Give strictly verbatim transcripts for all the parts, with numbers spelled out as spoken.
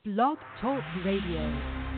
Blog Talk Radio.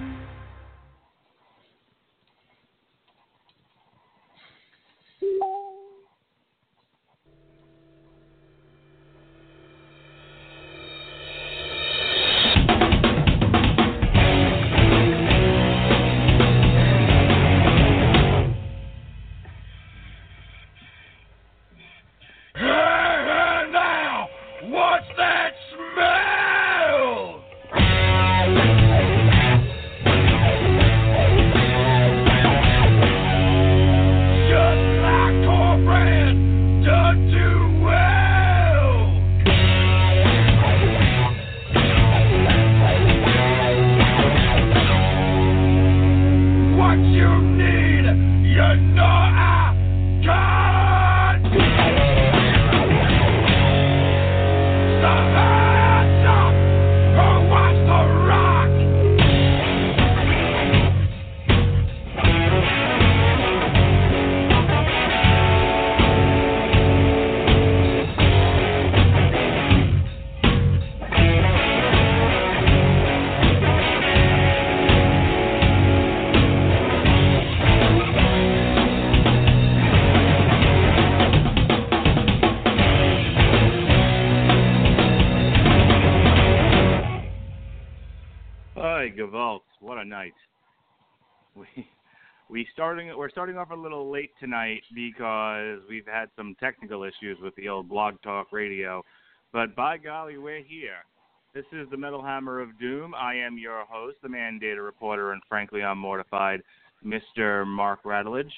We starting we're starting off a little late tonight because we've had some technical issues with the old Blog Talk Radio, but by golly, we're here. This is the Metal Hammer of Doom. I am your host, the man data reporter, and frankly, I'm mortified, Mister Mark Radulich.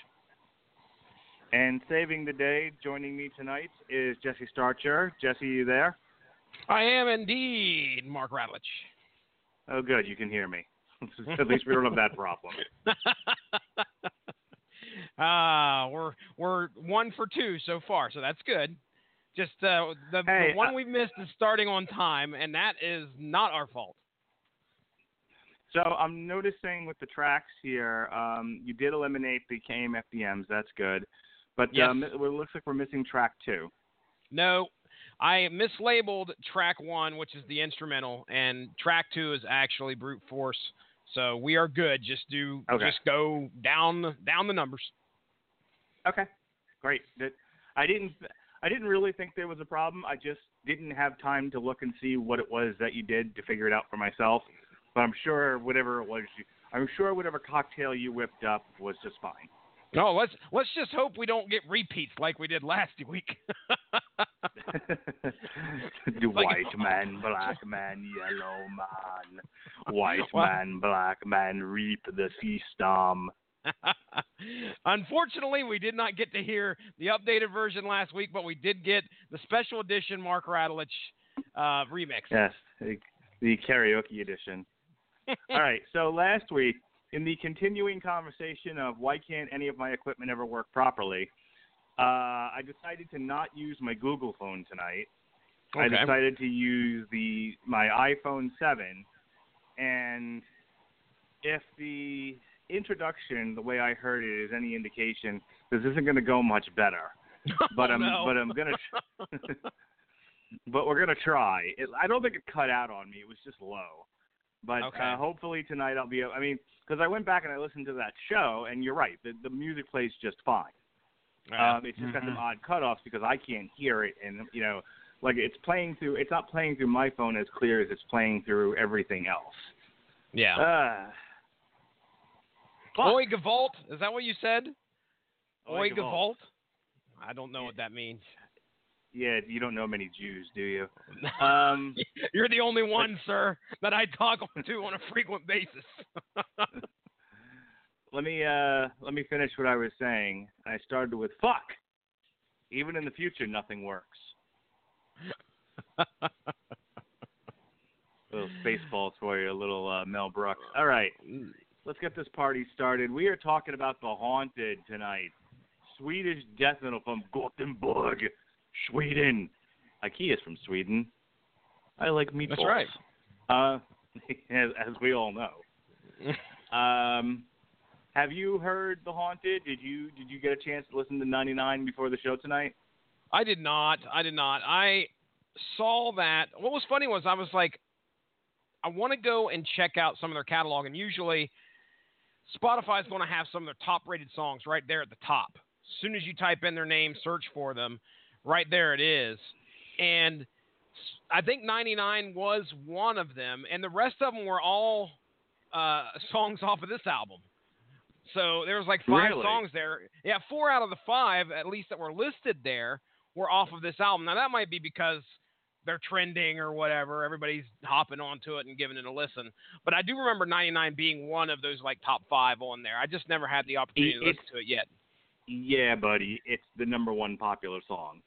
And saving the day, joining me tonight is Jesse Starcher. Jesse, you there? I am indeed, Mark Radulich. Oh, good, you can hear me. At least we don't have that problem. Ah, uh, we're we're one for two so far, so that's good. Just uh, the, hey, the one uh, we missed is starting on time, and that is not our fault. So I'm noticing with the tracks here, um, you did eliminate the K M F D Ms. That's good, but yes. um, it looks like we're missing track two. No. I mislabeled track one, which is the instrumental, and track two is actually brute force. So we are good. Just do, okay. just go down, down the numbers. Okay, great. I didn't, I didn't really think there was a problem. I just didn't have time to look and see what it was that you did to figure it out for myself. But I'm sure whatever it was, you, I'm sure whatever cocktail you whipped up was just fine. No, let's let's just hope we don't get repeats like we did last week. The white man, black man, yellow man. White Well, man, black man, reap the system. Unfortunately, we did not get to hear the updated version last week, but we did get the special edition Mark Radulich uh, remix. Yes, the, the karaoke edition. All right, so last week, in the continuing conversation of why can't any of my equipment ever work properly, uh, I decided to not use my Google phone tonight. Okay. I decided to use the my iPhone seven, and if the introduction, the way I heard it, is any indication, this isn't going to go much better. But oh, I'm no. but I'm gonna but we're gonna try. It, I don't think it cut out on me. It was just low. But okay. uh, hopefully tonight I'll be. I mean, because I went back and I listened to that show, and you're right. The the music plays just fine. Yeah. Um, it's just mm-hmm. got some odd cutoffs because I can't hear it, and you know, like it's playing through. It's not playing through my phone as clear as it's playing through everything else. Yeah. Uh, Oi Gavolt, is that what you said? Oi Oi Gavolt. Gavolt? I don't know what that means. Yeah, you don't know many Jews, do you? Um, You're the only one, but, sir, that I talk to on a frequent basis. let me uh, let me finish what I was saying. I started with fuck. Even in the future, nothing works. A little Spaceballs for you, a little uh, Mel Brooks. All right, let's get this party started. We are talking about The Haunted tonight. Swedish death metal from Gothenburg, Sweden. Ikea is from Sweden. I like meatballs. That's right. Uh, as, as we all know. um, have you heard The Haunted? Did you did you get a chance to listen to ninety-nine before the show tonight? I did not. I did not. I saw that. What was funny was I was like, I want to go and check out some of their catalog, and usually Spotify is going to have some of their top-rated songs right there at the top. As soon as you type in their name, search for them, right there it is. And I think ninety-nine was one of them, and the rest of them were all uh, songs off of this album. So there was like five really? songs there. Yeah, four out of the five, at least that were listed there, were off of this album. Now, that might be because they're trending or whatever. Everybody's hopping onto it and giving it a listen. But I do remember ninety-nine being one of those like top five on there. I just never had the opportunity to it's, listen to it yet. Yeah, buddy. It's the number one popular song.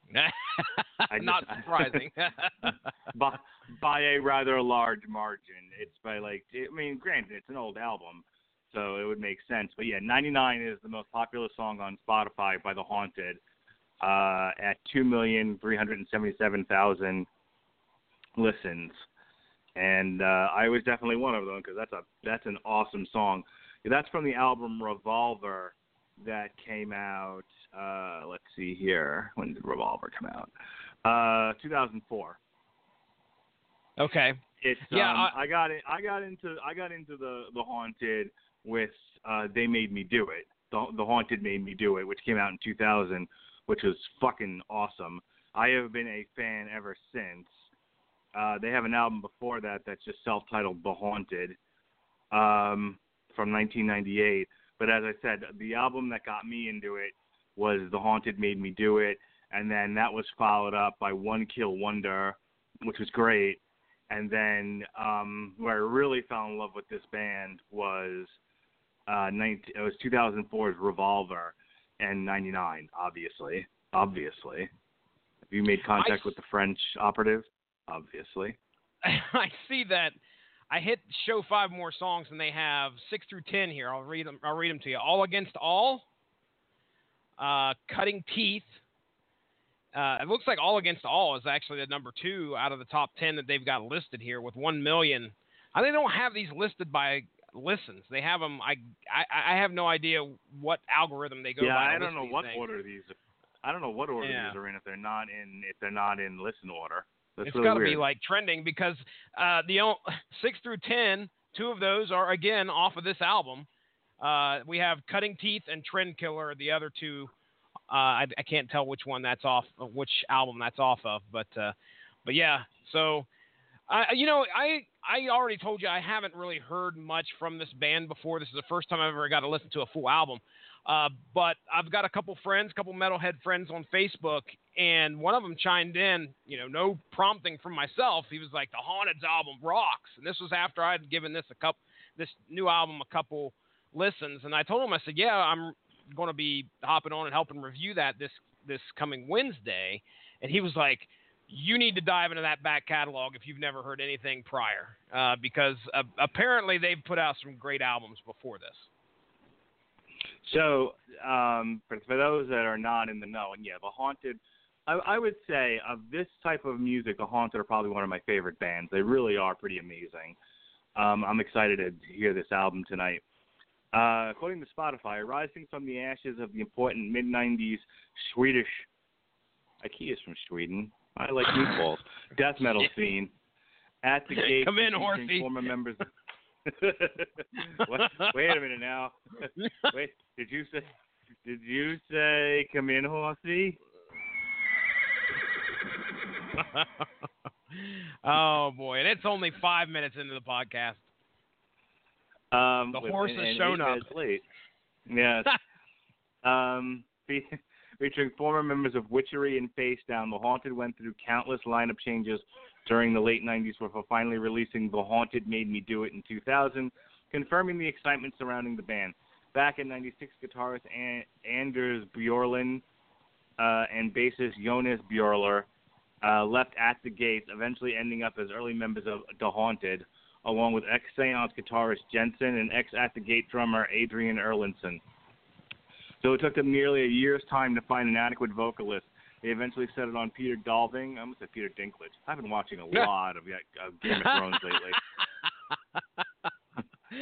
Not just, surprising. by, by a rather large margin. It's by like, I mean, granted, it's an old album, so it would make sense. But yeah, ninety-nine is the most popular song on Spotify by The Haunted uh, at two million three hundred seventy-seven thousand listens. And uh, I was definitely one of them because that's a that's an awesome song. That's from the album Revolver that came out, uh, let's see here. When did Revolver come out? Uh, two thousand four. Okay. It's yeah, um, I, I got it. I got into I got into the the Haunted with uh, They Made Me Do It. The, the Haunted Made Me Do It, which came out in two thousand, which was fucking awesome. I have been a fan ever since. Uh, they have an album before that that's just self-titled The Haunted, um, from nineteen ninety-eight. But as I said, the album that got me into it was The Haunted Made Me Do It, and then that was followed up by One Kill Wonder, which was great. And then um, where I really fell in love with this band was uh, nineteen, it was two thousand four's Revolver and ninety-nine, obviously. Obviously. Have you made contact I, with the French operative? Obviously. I see that. I hit show five more songs, and they have six through ten here. I'll read them. I'll read them to you. All Against All, uh, Cutting Teeth. Uh, it looks like All Against All is actually the number two out of the top ten that they've got listed here with one million. I they don't have these listed by listens. They have them. I I, I have no idea what algorithm they go yeah, by. Yeah, to I don't list know these what things. order these. I don't know what order Yeah. these are in if they're not in if they're not in listen order. That's It's really got to weird. be like trending because uh, the o- six through ten, two of those are again off of this album. Uh, we have Cutting Teeth and Trend Killer. The other two, uh, I, I can't tell which one that's off, which album that's off of. But uh, but yeah, so I you know I I already told you I haven't really heard much from this band before. This is the first time I've ever got to listen to a full album. Uh, but I've got a couple friends, couple metalhead friends on Facebook, and one of them chimed in, you know, no prompting from myself. He was like, "The Haunted's album rocks," and this was after I'd given this a couple, this new album a couple listens, and I told him, I said, "Yeah, I'm going to be hopping on and helping review that this this coming Wednesday," and he was like, "You need to dive into that back catalog if you've never heard anything prior, uh, because uh, apparently they've put out some great albums before this." So, um, for, for those that are not in the know, and yeah, The Haunted, I, I would say of this type of music, The Haunted are probably one of my favorite bands. They really are pretty amazing. Um, I'm excited to hear this album tonight. Uh, according to Spotify, rising from the ashes of the important mid nineties Swedish, Ikea is from Sweden, I like meatballs, death metal scene, at the gate, Come in, horsey. former members of what? Wait a minute now. Wait, did you say? Did you say come in, horsey? Oh boy, and it's only five minutes into the podcast. Um, The with- horse and, has and shown eight up. minutes late. Yes. um, fe- featuring former members of Witchery and Face Down, The Haunted went through countless lineup changes during the late nineties before finally releasing The Haunted Made Me Do It in two thousand, confirming the excitement surrounding the band. Back in ninety-six, guitarist An- Anders Bjorlin uh, and bassist Jonas Bjorler uh, left At the Gates, eventually ending up as early members of The Haunted, along with ex-Seance guitarist Jensen and ex-At the Gate drummer Adrian Erlinson. So it took them nearly a year's time to find an adequate vocalist. They eventually settled on Peter Dolving. I almost said Peter Dinklage. I've been watching a lot of, of Game of Thrones lately.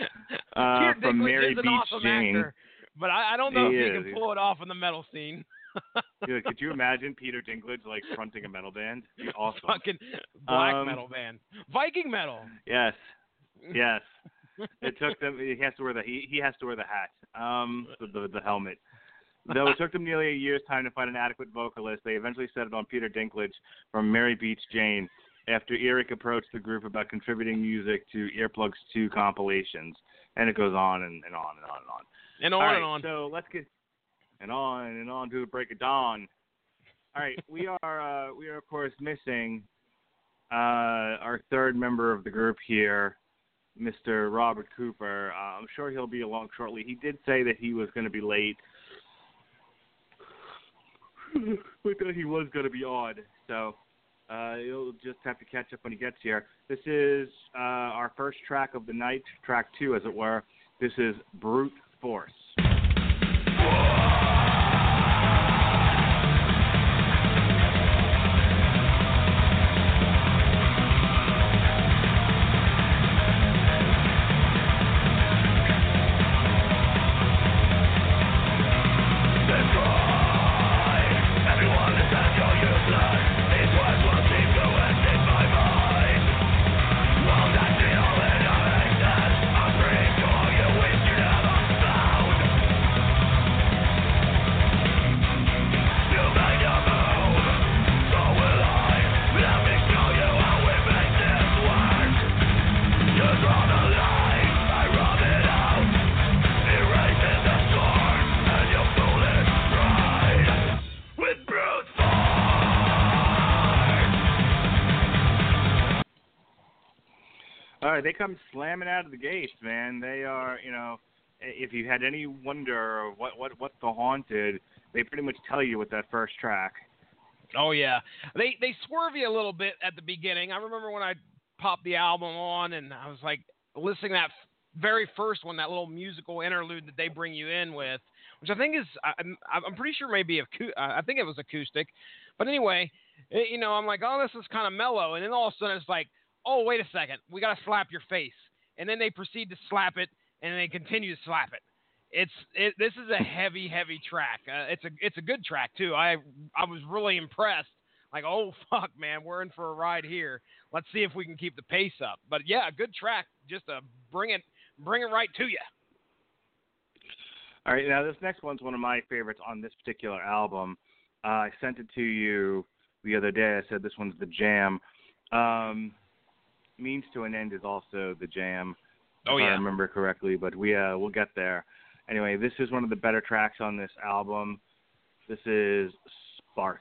uh, Peter from Dinklage Mary is an Beach awesome Jane. actor, but I, I don't know He if he is. can pull it off in the metal scene. Dude, could you imagine Peter Dinklage like fronting a metal band? It'd be awesome. Fucking black Um, metal band, Viking metal. Yes, yes. It took them. He has to wear the he, he has to wear the hat, um, the, the the helmet. Though it took them nearly a year's time to find an adequate vocalist, they eventually settled on Peter Dinklage from Mary Beach Jane after Eric approached the group about contributing music to Earplugs two compilations. And it goes on and, and on and on and on. And on All right, and on. So let's get and on and on to the break of dawn. All right, we are uh, we are of course missing uh, our third member of the group here, Mister Robert Cooper. Uh, I'm sure he'll be along shortly. He did say that he was going to be late. We thought he was going to be on, so uh, you'll just have to catch up when he gets here. This is uh, our first track of the night, track two, as it were. This is Brute Force. All right, they come slamming out of the gates, man. They are, you know, if you had any wonder of what, what, what's the Haunted, they pretty much tell you with that first track. Oh, yeah. They they swerve you a little bit at the beginning. I remember when I popped the album on and I was like listening to that very first one, that little musical interlude that they bring you in with, which I think is, I'm, I'm pretty sure maybe, I think it was acoustic. But anyway, it, you know, I'm like, oh, this is kind of mellow. And then all of a sudden it's like, oh, wait a second, we got to slap your face. And then they proceed to slap it, and then they continue to slap it. It's it, this is a heavy, heavy track. Uh, it's a it's a good track too. I I was really impressed. Like, oh fuck, man, we're in for a ride here. Let's see if we can keep the pace up. But yeah, good track. Just to bring it bring it right to you. All right, now this next one's one of my favorites on this particular album. Uh, I sent it to you the other day. I said this one's the jam. Um, Means to an End is also the jam, oh, if yeah. I remember correctly, but we, uh, we'll get there. Anyway, this is one of the better tracks on this album. This is Spark.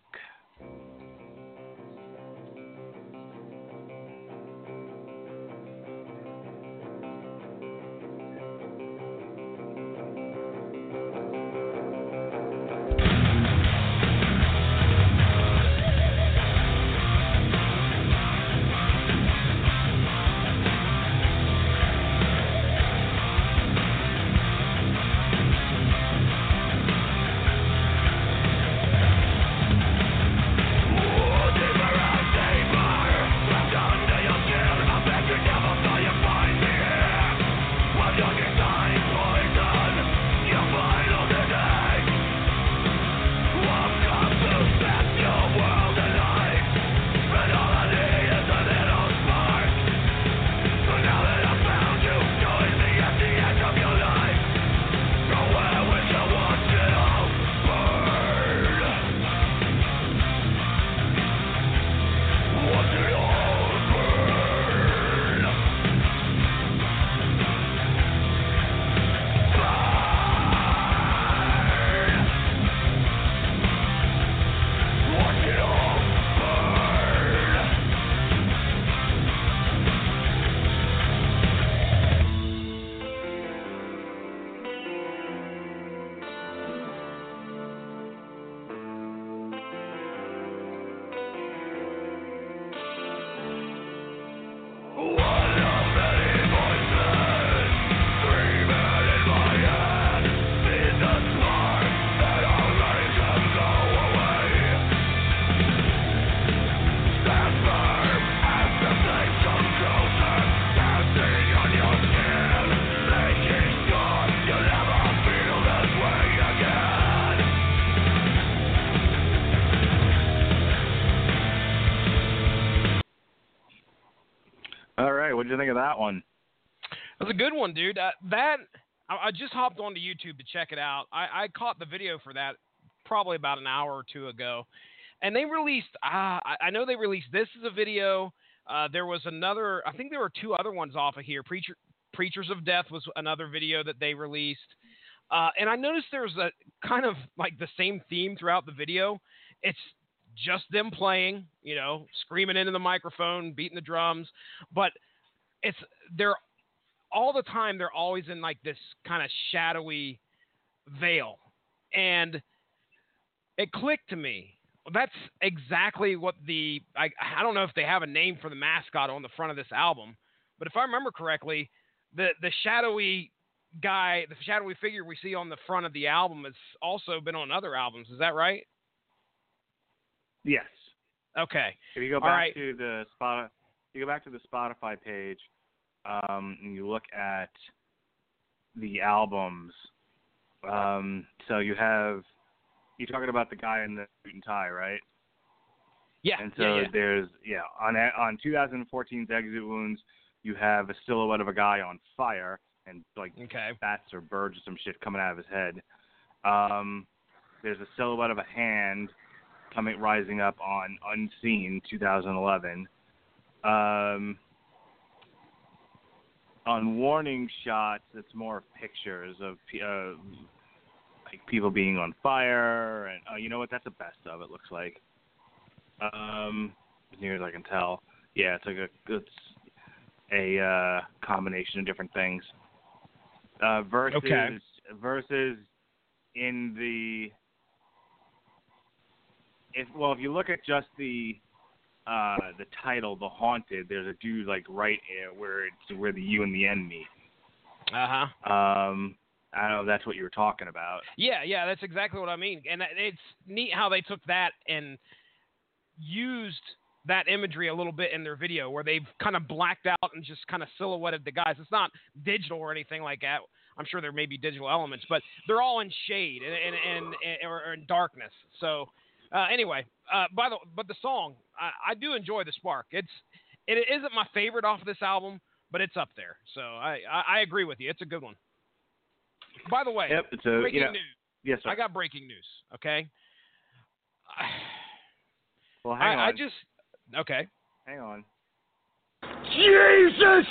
What did you think of that one? It was a good one, dude. Uh, that I, I just hopped onto YouTube to check it out. I, I caught the video for that probably about an hour or two ago, and they released. Uh, I, I know they released this as a video. Uh, there was another. I think there were two other ones off of here. Preacher, Preachers of Death was another video that they released, uh, and I noticed there was a kind of like the same theme throughout the video. It's just them playing, you know, screaming into the microphone, beating the drums, but it's they're all the time. They're always in like this kind of shadowy veil, and it clicked to me. That's exactly what the I, I don't know if they have a name for the mascot on the front of this album, but if I remember correctly, the the shadowy guy, the shadowy figure we see on the front of the album has also been on other albums. Is that right? Yes. Okay. If you go All back right. to the spot, you go back to the Spotify page, um, and you look at the albums. Um, so you have you're talking about the guy in the suit and tie, right? Yeah. And so yeah, yeah. there's yeah on on twenty fourteen's Exit Wounds, you have a silhouette of a guy on fire and like Okay. bats or birds or some shit coming out of his head. Um, there's a silhouette of a hand coming rising up on Unseen twenty eleven. Um, on Warning Shots, it's more pictures of uh, like people being on fire, and oh, you know what? That's the best of it. Looks like, um, as near as I can tell, yeah, it's like a it's a uh, combination of different things. Uh, versus Okay. versus in the if well, if you look at just the uh, the title, The Haunted, there's a dude like right uh, where it's where the U and the N meet. Uh huh. Um, I don't know if that's what you were talking about. Yeah, yeah, that's exactly what I mean. And it's neat how they took that and used that imagery a little bit in their video, where they've kind of blacked out and just kind of silhouetted the guys. It's not digital or anything like that. I'm sure there may be digital elements, but they're all in shade and and, and, and or in darkness. So uh, anyway, uh, by the but the song, I, I do enjoy The Spark. It's it isn't my favorite off of this album, but it's up there. So I, I, I agree with you. It's a good one. By the way, Yep, it's a breaking you know, news. yes, sir. I got breaking news. Okay. Well, hang I, on. I just okay. Hang on. Jesus!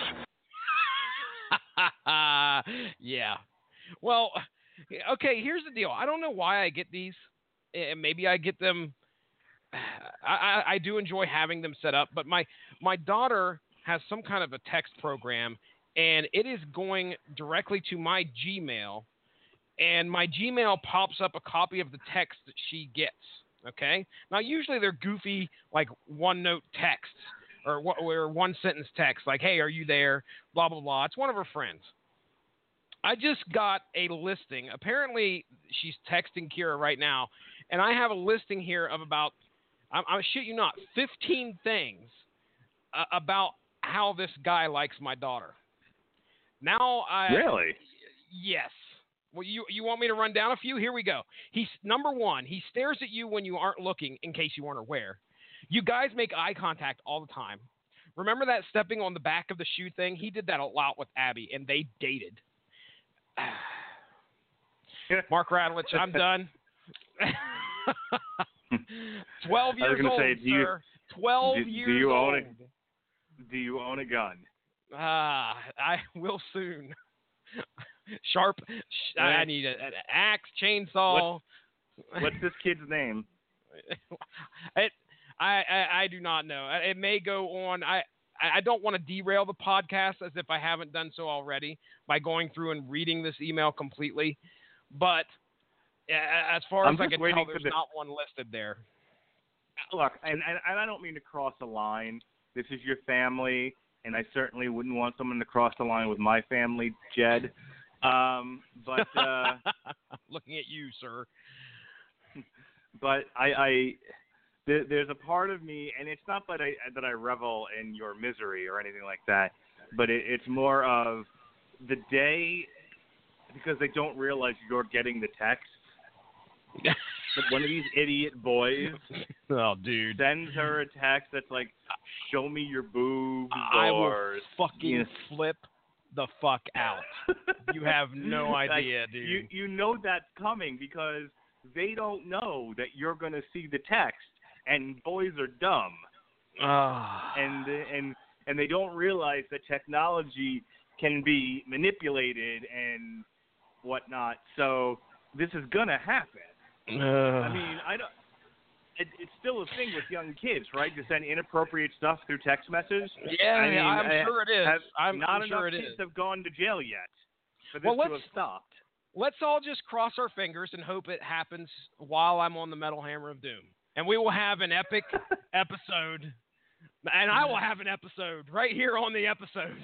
Yeah. Well, okay, here's the deal. I don't know why I get these. And maybe I get them. I, I, I do enjoy having them set up, but my, my daughter has some kind of a text program, and it is going directly to my Gmail, and my Gmail pops up a copy of the text that she gets. Okay? Now, usually they're goofy, like one-note texts or, or one-sentence text, like, hey, are you there? Blah, blah, blah. It's one of her friends. I just got a listing. Apparently, she's texting Kira right now, and I have a listing here of about, I, I shit you not, fifteen things uh, about how this guy likes my daughter. Now, I... Really? Yes. Well, you you want me to run down a few? Here we go. He's number one. He stares at you when you aren't looking, in case you aren't aware. You guys make eye contact all the time. Remember that stepping on the back of the shoe thing? He did that a lot with Abby, and they dated. Mark Radulich, I'm done. Twelve I was years gonna old, say, do you- sir. Twelve do- years do you old. own a- Do you own a gun? Ah, I will soon. Sharp. Sh- I Right. need a, an axe, chainsaw. What's this kid's name? it, I, I I do not know. It may go on. I I don't want to derail the podcast as if I haven't done so already by going through and reading this email completely. But uh, as far I'm as I just can waiting tell, for there's the- not one listed there. Look, and, and, and I don't mean to cross a line. This is your family, and I certainly wouldn't want someone to cross the line with my family, Jed. Um, but uh, Looking at you, sir. but I, I there, there's a part of me, and it's not that I that I revel in your misery or anything like that, but it, it's more of the day because they don't realize you're getting the text. One of these idiot boys Oh, dude. sends her a text that's like, show me your boobs I or will fucking you know. flip the fuck out. You have no idea, like, dude. You you know that's coming because they don't know that you're gonna see the text, and boys are dumb, uh, and and and they don't realize that technology can be manipulated and whatnot. So this is gonna happen. uh, I mean, I don't. It, it's still a thing with young kids, right? To send inappropriate stuff through text message. yeah, I mean, I'm I, sure it is. have, I'm, not I'm enough sure it kids is. have gone to jail yet for this Well, to let's- have stopped. Let's all just cross our fingers and hope it happens while I'm on the Metal Hammer of Doom. And we will have an epic episode. And I will have an episode right here on the episode.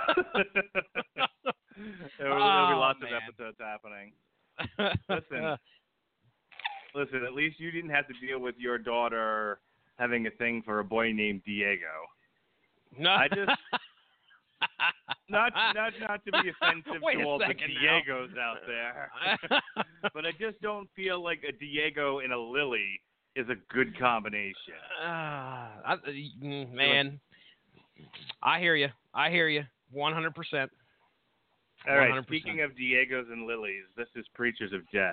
there, will, there'll be Oh, lots man. of episodes happening. Listen, listen. At least you didn't have to deal with your daughter having a thing for a boy named Diego. No. I just not not not to be offensive Wait to a all the second now. Diegos out there, but I just don't feel like a Diego and a Lily is a good combination. Uh, I, mm, man, I hear you. I hear you. one hundred percent. All right. one hundred percent. Speaking of Diegos and Lilies, this is Preachers of Death.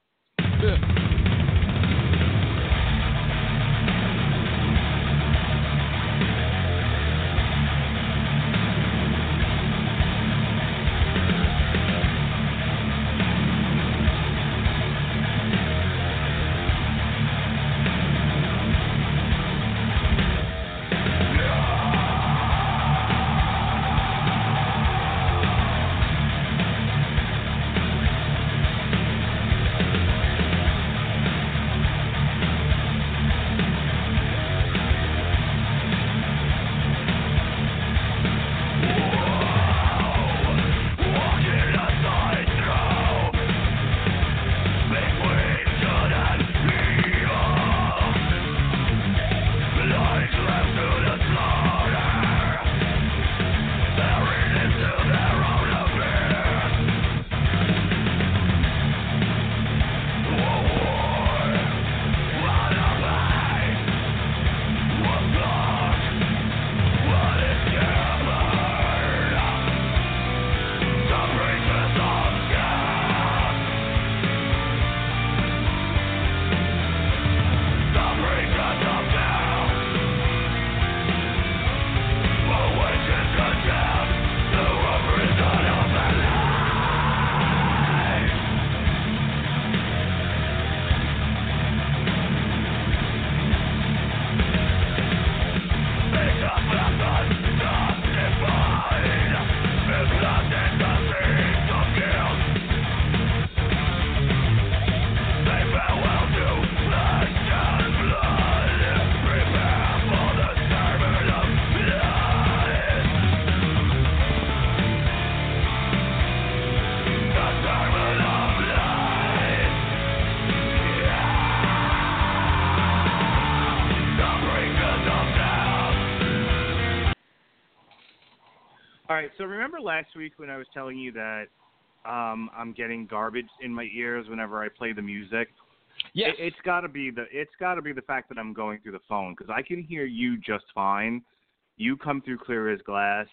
All right, so remember last week when I was telling you that um, I'm getting garbage in my ears whenever I play the music? Yes. It, it's got to be the it's got to be the fact that I'm going through the phone because I can hear you just fine. You come through clear as glass,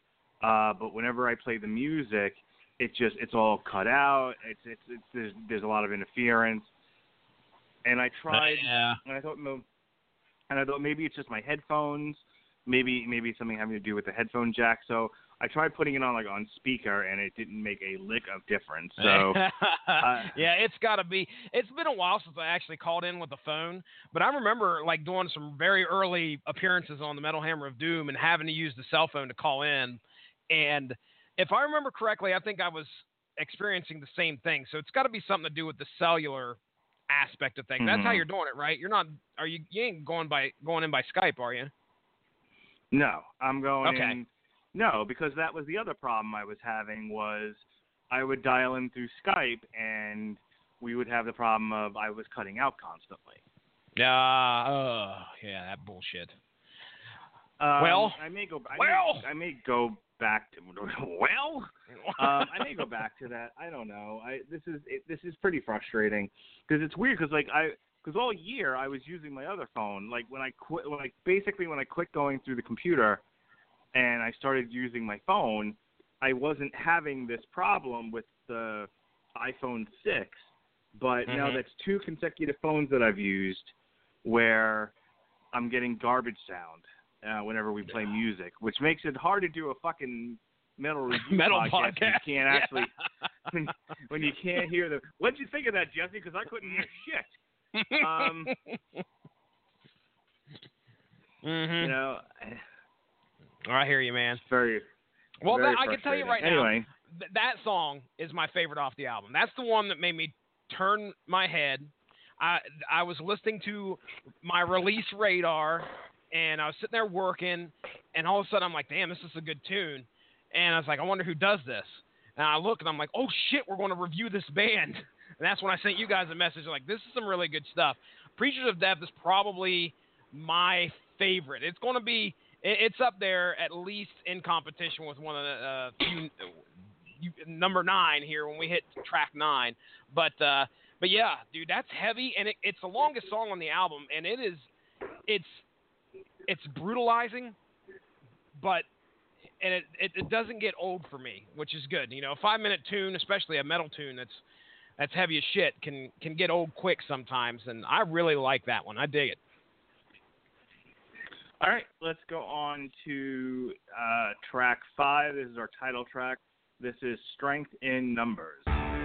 uh, but whenever I play the music, it just it's all cut out. It's it's, it's there's, there's a lot of interference, and I tried. Yeah. And I thought, no, and I thought maybe it's just my headphones. Maybe maybe something having to do with the headphone jack. So I tried putting it on like on speaker, and it didn't make a lick of difference. So uh, yeah, it's got to be. It's been a while since I actually called in with the phone, but I remember like doing some very early appearances on the Metal Hammer of Doom and having to use the cell phone to call in. And if I remember correctly, I think I was experiencing the same thing. So it's got to be something to do with the cellular aspect of things. Mm-hmm. That's how you're doing it, right? You're not. Are you? You ain't going by going in by Skype, are you? No, I'm going Okay. in. No, because that was the other problem I was having was I would dial in through Skype and we would have the problem of I was cutting out constantly. Yeah. Uh, oh, yeah, that bullshit. Um, Well, I may go. I well. may, I may go back to. Well, um, I may go back to that. I don't know. I this is it, this is pretty frustrating because it's weird because like I because all year I was using my other phone. Like when I quit, like basically when I quit going through the computer, and I started using my phone, I wasn't having this problem with the iPhone six. But mm-hmm. now that's two consecutive phones that I've used where I'm getting garbage sound uh, whenever we play music, which makes it hard to do a fucking metal review metal podcast. podcast. You can't actually when, when you can't hear the. What'd you think of that, Jesse? Because I couldn't hear shit. Um, mm-hmm. You know, I hear you, man. It's very. Well, very that, I can tell you right anyway. now, th- that song is my favorite off the album. That's the one that made me turn my head. I I was listening to my release radar, and I was sitting there working, and all of a sudden I'm like, damn, this is a good tune. And I was like, I wonder who does this. And I look, and I'm like, oh, shit, we're going to review this band. And that's when I sent you guys a message like, this is some really good stuff. Preachers of Death is probably my favorite. It's going to be – it's up there at least in competition with one of the uh, few, you, number nine here when we hit track nine. But, uh, but yeah, dude, that's heavy, and it, it's the longest song on the album, and it is – it's it's brutalizing, but – and it, it, it doesn't get old for me, which is good. You know, a five-minute tune, especially a metal tune that's that's heavy as shit, can can get old quick sometimes, and I really like that one. I dig it. All right, let's go on to uh, track five. This is our title track. This is Strength in Numbers.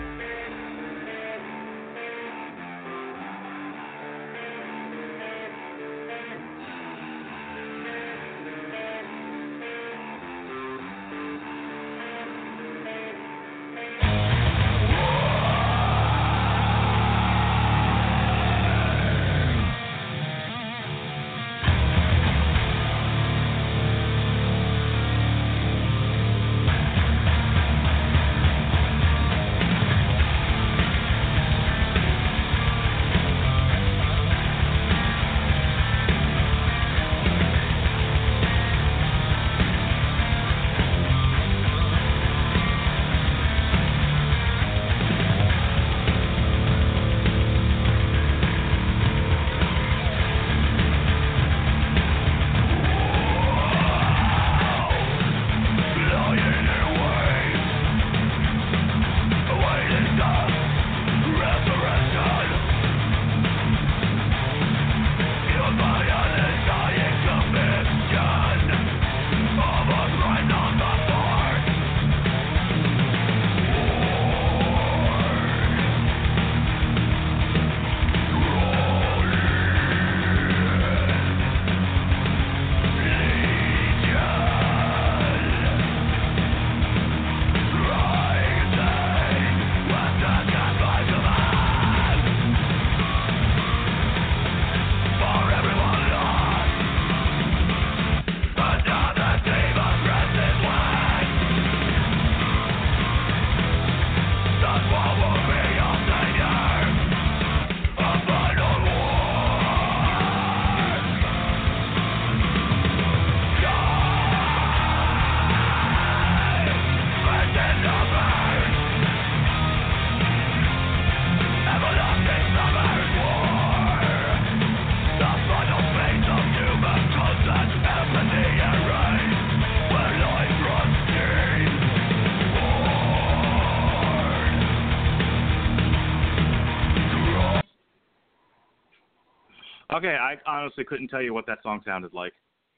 Okay, I honestly couldn't tell you what that song sounded like.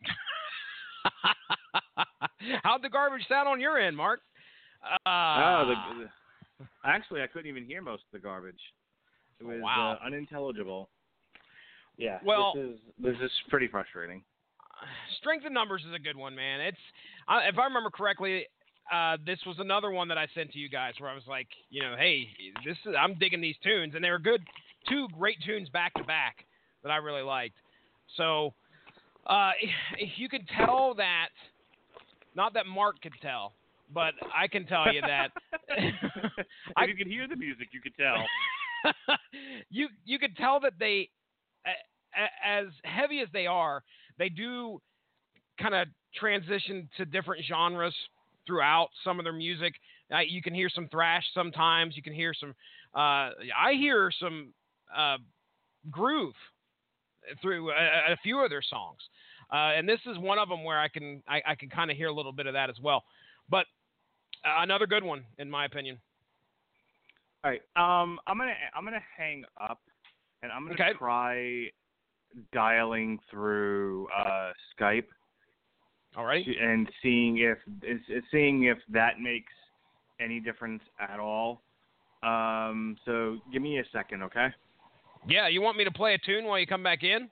How'd the garbage sound on your end, Mark? Uh, oh, the, the, actually, I couldn't even hear most of the garbage. It was wow. uh, unintelligible. Yeah, well, this is this is pretty frustrating. Strength in Numbers is a good one, man. It's uh, if I remember correctly, uh, this was another one that I sent to you guys where I was like, you know, hey, this is I'm digging these tunes, and they were good, two great tunes back to back that I really liked. So uh, you could tell that, not that Mark could tell, but I can tell you that. If I, you could hear the music, you could tell. you you could tell that they, as heavy as they are, they do kind of transition to different genres throughout some of their music. Uh, you can hear some thrash sometimes. You can hear some. Uh, I hear some uh, groove through a, a few of their songs. Uh, and this is one of them where I can I, I can kind of hear a little bit of that as well. But uh, another good one, in my opinion. All right, um, I'm gonna I'm gonna hang up, and I'm gonna Okay. try dialing through uh, Skype. All right. And seeing if seeing if that makes any difference at all. Um, so give me a second, okay? Yeah, you want me to play a tune while you come back in?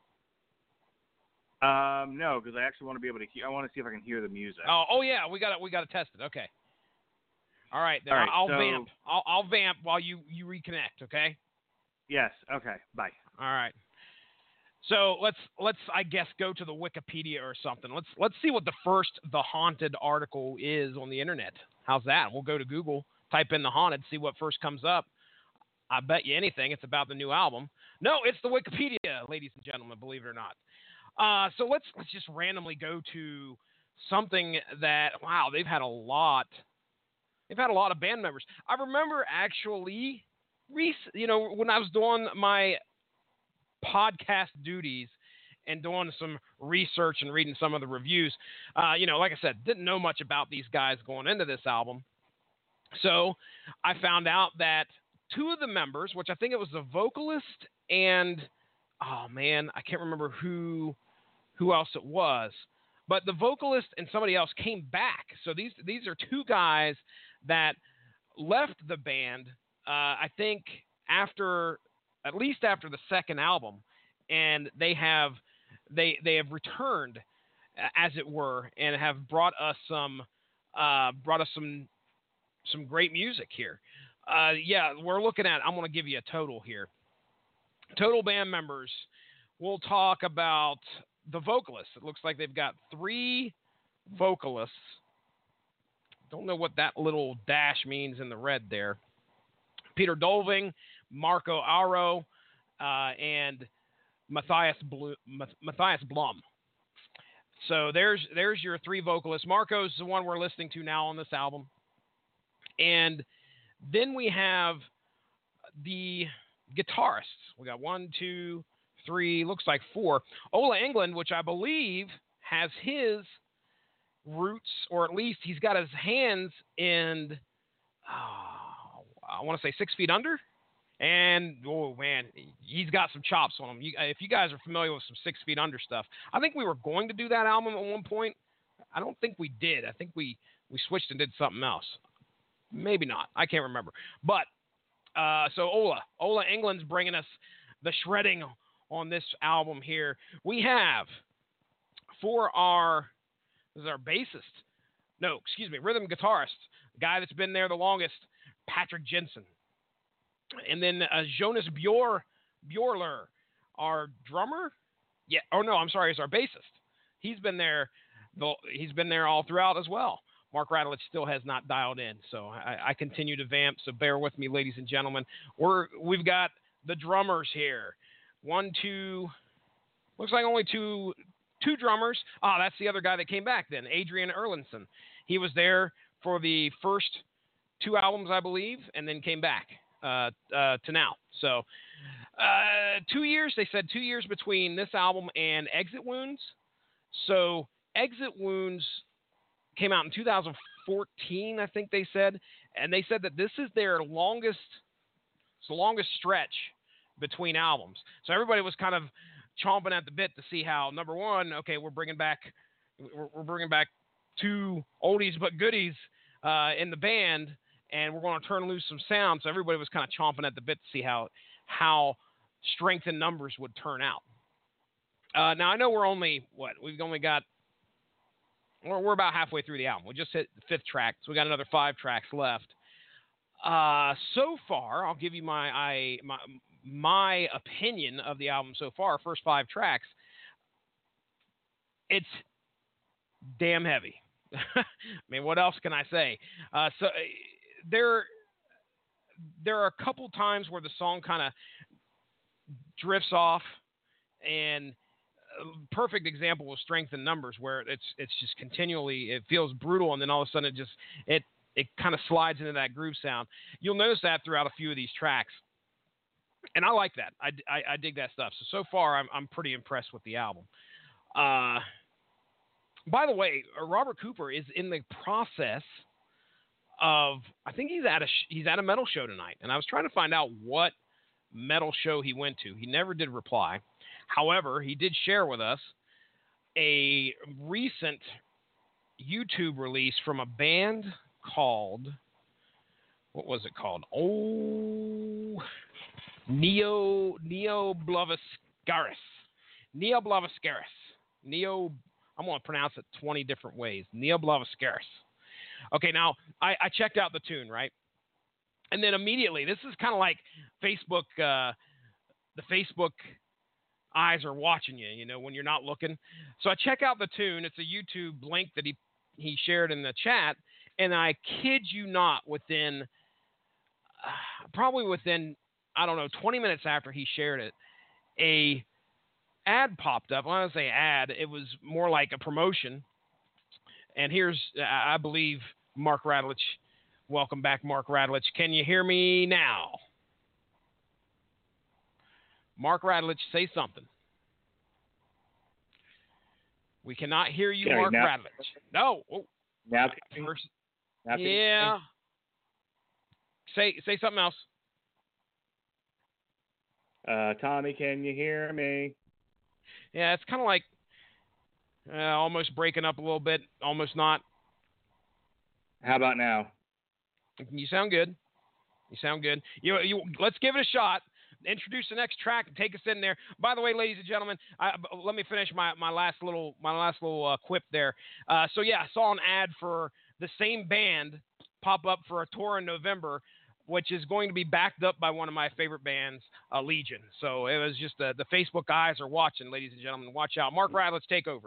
Um, no, because I actually want to be able to hear. I want to see if I can hear the music. Oh, oh yeah, we got we got to test it. Okay. All right, then All right, I'll so, vamp. I'll, I'll vamp while you, you reconnect. Okay. Yes. Okay. Bye. All right. So let's let's I guess go to the Wikipedia or something. Let's let's see what the first The Haunted article is on the internet. How's that? We'll go to Google, type in The Haunted, see what first comes up. I bet you anything it's about the new album. No, it's the Wikipedia, ladies and gentlemen, believe it or not. Uh, so let's let's just randomly go to something that wow, they've had a lot. They've had a lot of band members. I remember actually, you know, when I was doing my podcast duties and doing some research and reading some of the reviews, uh, you know, like I said, didn't know much about these guys going into this album. So I found out that two of the members, which I think it was the vocalist and, oh man, I can't remember who who else it was, but the vocalist and somebody else came back. So these these are two guys that left the band, uh, I think after, at least after the second album, and they have they they have returned, as it were, and have brought us some uh, brought us some some great music here. Uh, yeah, we're looking at. I'm going to give you a total here. Total band members. We'll talk about the vocalists. It looks like they've got three vocalists. Don't know what that little dash means in the red there. Peter Dolving, Marco Aro, uh, and Matthias Blu- Matthias Blum. So there's there's your three vocalists. Marco's the one we're listening to now on this album. And then we have the guitarists. We got one, two, three, looks like four. Ola Englund, which I believe has his roots, or at least he's got his hands in, oh, I want to say Six Feet Under. And, oh, man, he's got some chops on him. You, if you guys are familiar with some Six Feet Under stuff, I think we were going to do that album at one point. I don't think we did. I think we, we switched and did something else. Maybe not. I can't remember. But, uh, so Ola. Ola Englund's bringing us the shredding on this album here. We have, for our, this is our bassist. No, excuse me, rhythm guitarist. The guy that's been there the longest, Patrick Jensen. And then uh, Jonas Bjor, Bjorler, our drummer. Yeah. Oh no, I'm sorry, it's our bassist. He's been there. The, he's been there all throughout as well. Mark Radulich still has not dialed in, so I, I continue to vamp. So bear with me, ladies and gentlemen. We're we've got the drummers here. One, two. Looks like only two two drummers. Ah, that's the other guy that came back then, Adrian Erlandson. He was there for the first two albums, I believe, and then came back. Uh, uh, to now. So, uh, two years, they said two years between this album and Exit Wounds. So, Exit Wounds came out in two thousand fourteen, I think they said. And they said that this is their longest, it's the longest stretch between albums. So, everybody was kind of chomping at the bit to see how, number one, okay, we're bringing back, we're, we're bringing back two oldies but goodies uh, in the band. And we're going to turn loose some sound. So everybody was kind of chomping at the bit to see how how strength in numbers would turn out. Uh, now, I know we're only, what, we've only got, we're, we're about halfway through the album. We just hit the fifth track, so we got another five tracks left. Uh, so far, I'll give you my, I, my my opinion of the album so far, first five tracks. It's damn heavy. I mean, what else can I say? Uh, so... There, there are a couple times where the song kind of drifts off, and a perfect example was Strength in Numbers, where it's it's just continually, it feels brutal, and then all of a sudden it just it it kind of slides into that groove sound. You'll notice that throughout a few of these tracks. and I like that. I, I, I dig that stuff. So so far, I'm I'm pretty impressed with the album. Uh, by the way, Robert Cooper is in the process of. I think he's at a sh- he's at a metal show tonight, and I was trying to find out what metal show he went to. He never did reply. However, he did share with us a recent YouTube release from a band called, what was it called? Oh, Neo Neo Blavaskaris. Neo Blavaskaris. Neo, I'm going to pronounce it twenty different ways. Neo Blavaskaris. Okay, now, I, I checked out the tune, right? And then immediately, this is kind of like Facebook, uh, the Facebook eyes are watching you, you know, when you're not looking. So I check out the tune. It's a YouTube link that he, he shared in the chat. And I kid you not, within, uh, probably within, I don't know, twenty minutes after he shared it, a ad popped up. I don't want to say ad. It was more like a promotion. And here's, I believe, Mark Radulich. Welcome back, Mark Radulich. Can you hear me now? Mark Radulich, say something. We cannot hear you, Sorry, Mark now, Radulich. No. Oh. Now, First, now yeah. Say say something else. Uh, Tommy, can you hear me? Yeah, it's kind of like uh, almost breaking up a little bit, almost not. How about now? You sound good. You sound good. You, you let's give it a shot. Introduce the next track and take us in there. By the way, ladies and gentlemen, I, let me finish my, my last little my last little uh, quip there. Uh, so yeah, I saw an ad for the same band pop up for a tour in November, which is going to be backed up by one of my favorite bands, uh, Legion. So it was just uh, the Facebook eyes are watching, ladies and gentlemen. Watch out. Mark Radulich, take over.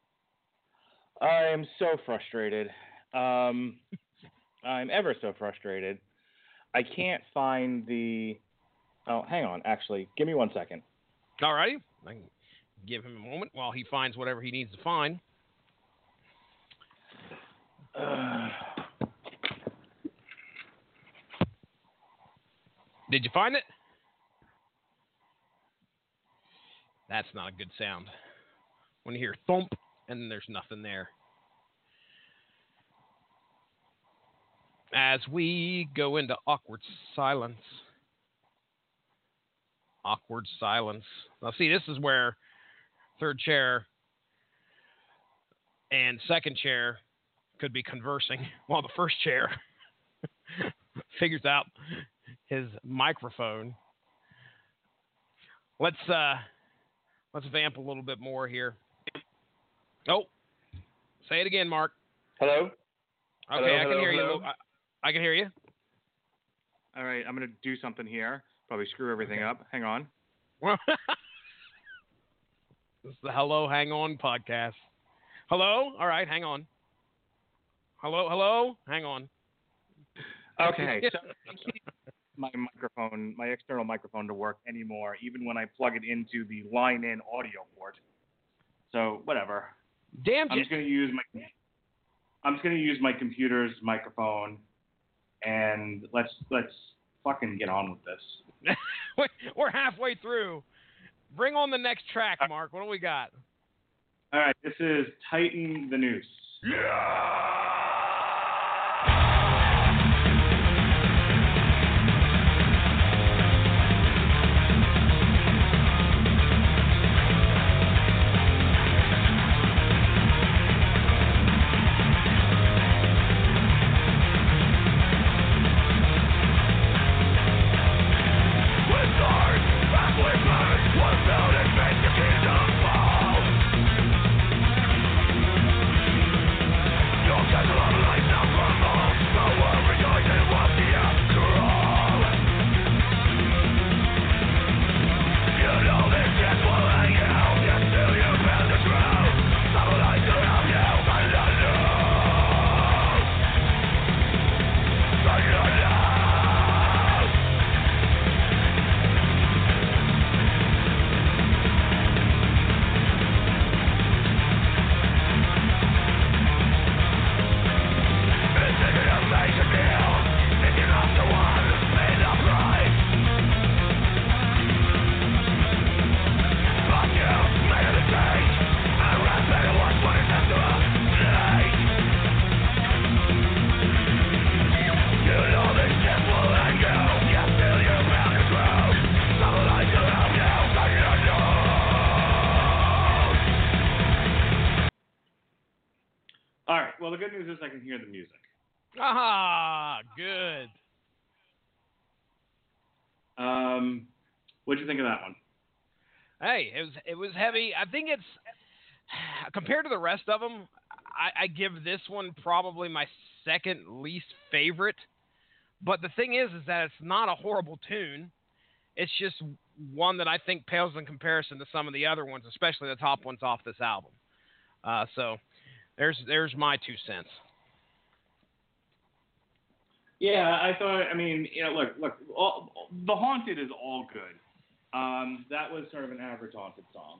I am so frustrated. Um, I'm ever so frustrated. I can't find the. Oh, hang on. Actually, give me one second. All righty. I can give him a moment while he finds whatever he needs to find. Uh, Did you find it? That's not a good sound. When you hear thump and there's nothing there. As we go into awkward silence. Awkward silence. Now, see, this is where third chair and second chair could be conversing while the first chair figures out his microphone. Let's uh, let's vamp a little bit more here. Oh, say it again, Mark. Hello? Okay, hello, I can hello, hear hello? you. I, I can hear you. All right, I'm going to do something here. Probably screw everything Okay. up. Hang on. This is the Hello, Hang On podcast. Hello? All right, hang on. Hello, hello? Hang on. Okay, so I can't get my microphone, my external microphone to work anymore, even when I plug it into the line-in audio port. So, whatever. Damn I'm it. just going to use my I'm just going to use my computer's microphone, and let's let's fucking get on with this. We're halfway through. Bring on the next track, Mark. What do we got? All right, this is Tighten the Noose. Yeah! You'll get good news is I can hear the music. Ah, good. Um, what'd you think of that one? Hey, it was it was heavy. I think it's compared to the rest of them. I, I give this one probably my second least favorite. But the thing is, is that it's not a horrible tune. It's just one that I think pales in comparison to some of the other ones, especially the top ones off this album. Uh, so there's there's my two cents. Yeah, I thought. I mean, you know, look, look. All, the Haunted is all good. Um, that was sort of an average Haunted song.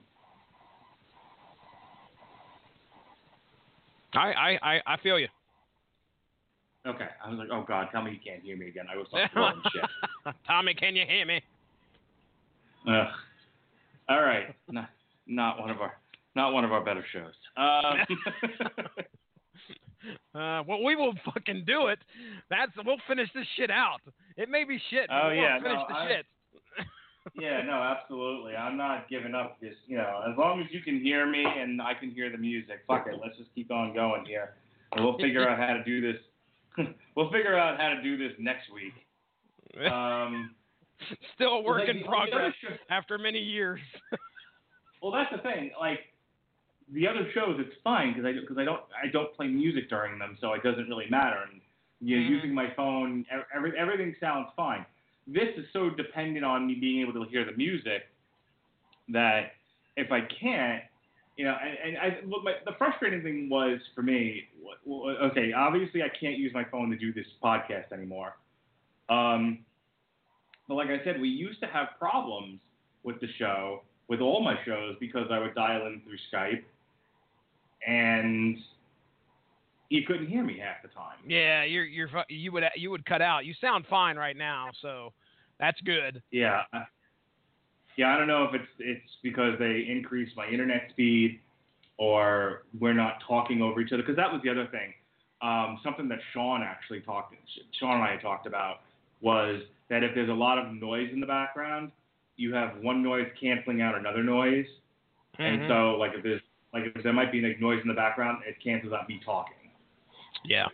I I I, I feel you. Okay, I was like, oh God, tell me you can't hear me again. I was like, throwing shit. Tommy, can you hear me? Ugh. All right, not not one of our not one of our better shows. Um, uh, well, we will fucking do it. That's we'll finish this shit out. It may be shit, but oh we'll yeah, finish no, the I, shit. yeah, no, absolutely. I'm not giving up. This, you know, as long as you can hear me and I can hear the music, fuck it. Let's just keep on going here, and we'll figure out how to do this. We'll figure out how to do this next week. Um, Still a work like, in progress show, after many years. Well, that's the thing. Like the other shows, it's fine because I because I don't I don't play music during them, so it doesn't really matter. And you know, mm-hmm. using my phone, every, everything sounds fine. This is so dependent on me being able to hear the music that if I can't, you know, and, and I look, my, the frustrating thing was for me. Okay, obviously I can't use my phone to do this podcast anymore. Um, but like I said, we used to have problems with the show, with all my shows, because I would dial in through Skype, and you couldn't hear me half the time. Yeah, you're you're you would you would cut out. You sound fine right now, so that's good. Yeah, yeah. I don't know if it's it's because they increased my internet speed, or we're not talking over each other. Because that was the other thing. Um, something that Sean actually talked, Sean and I had talked about, was that if there's a lot of noise in the background, you have one noise canceling out another noise, mm-hmm. and so like if there's like if there might be like noise in the background, it cancels out me talking. Yeah.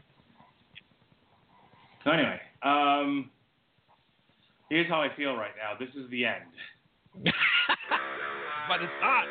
So anyway, um, here's how I feel right now. This is the end. But it's not.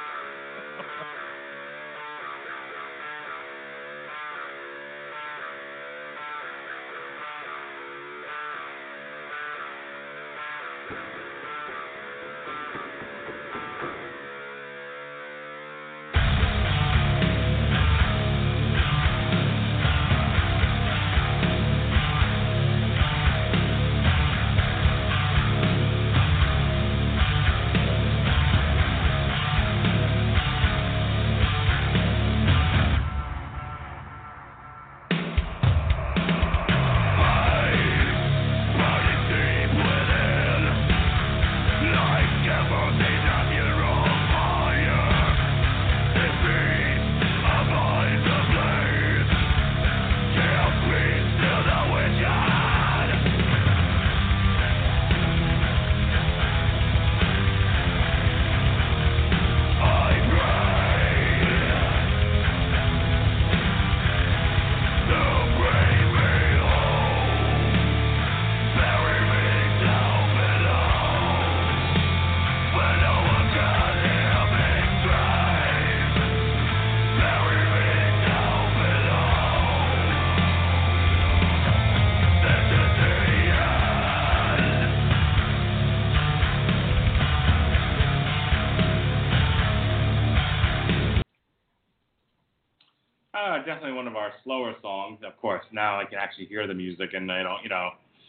Definitely one of our slower songs. Of course, now I can actually hear the music, and I don't, you know,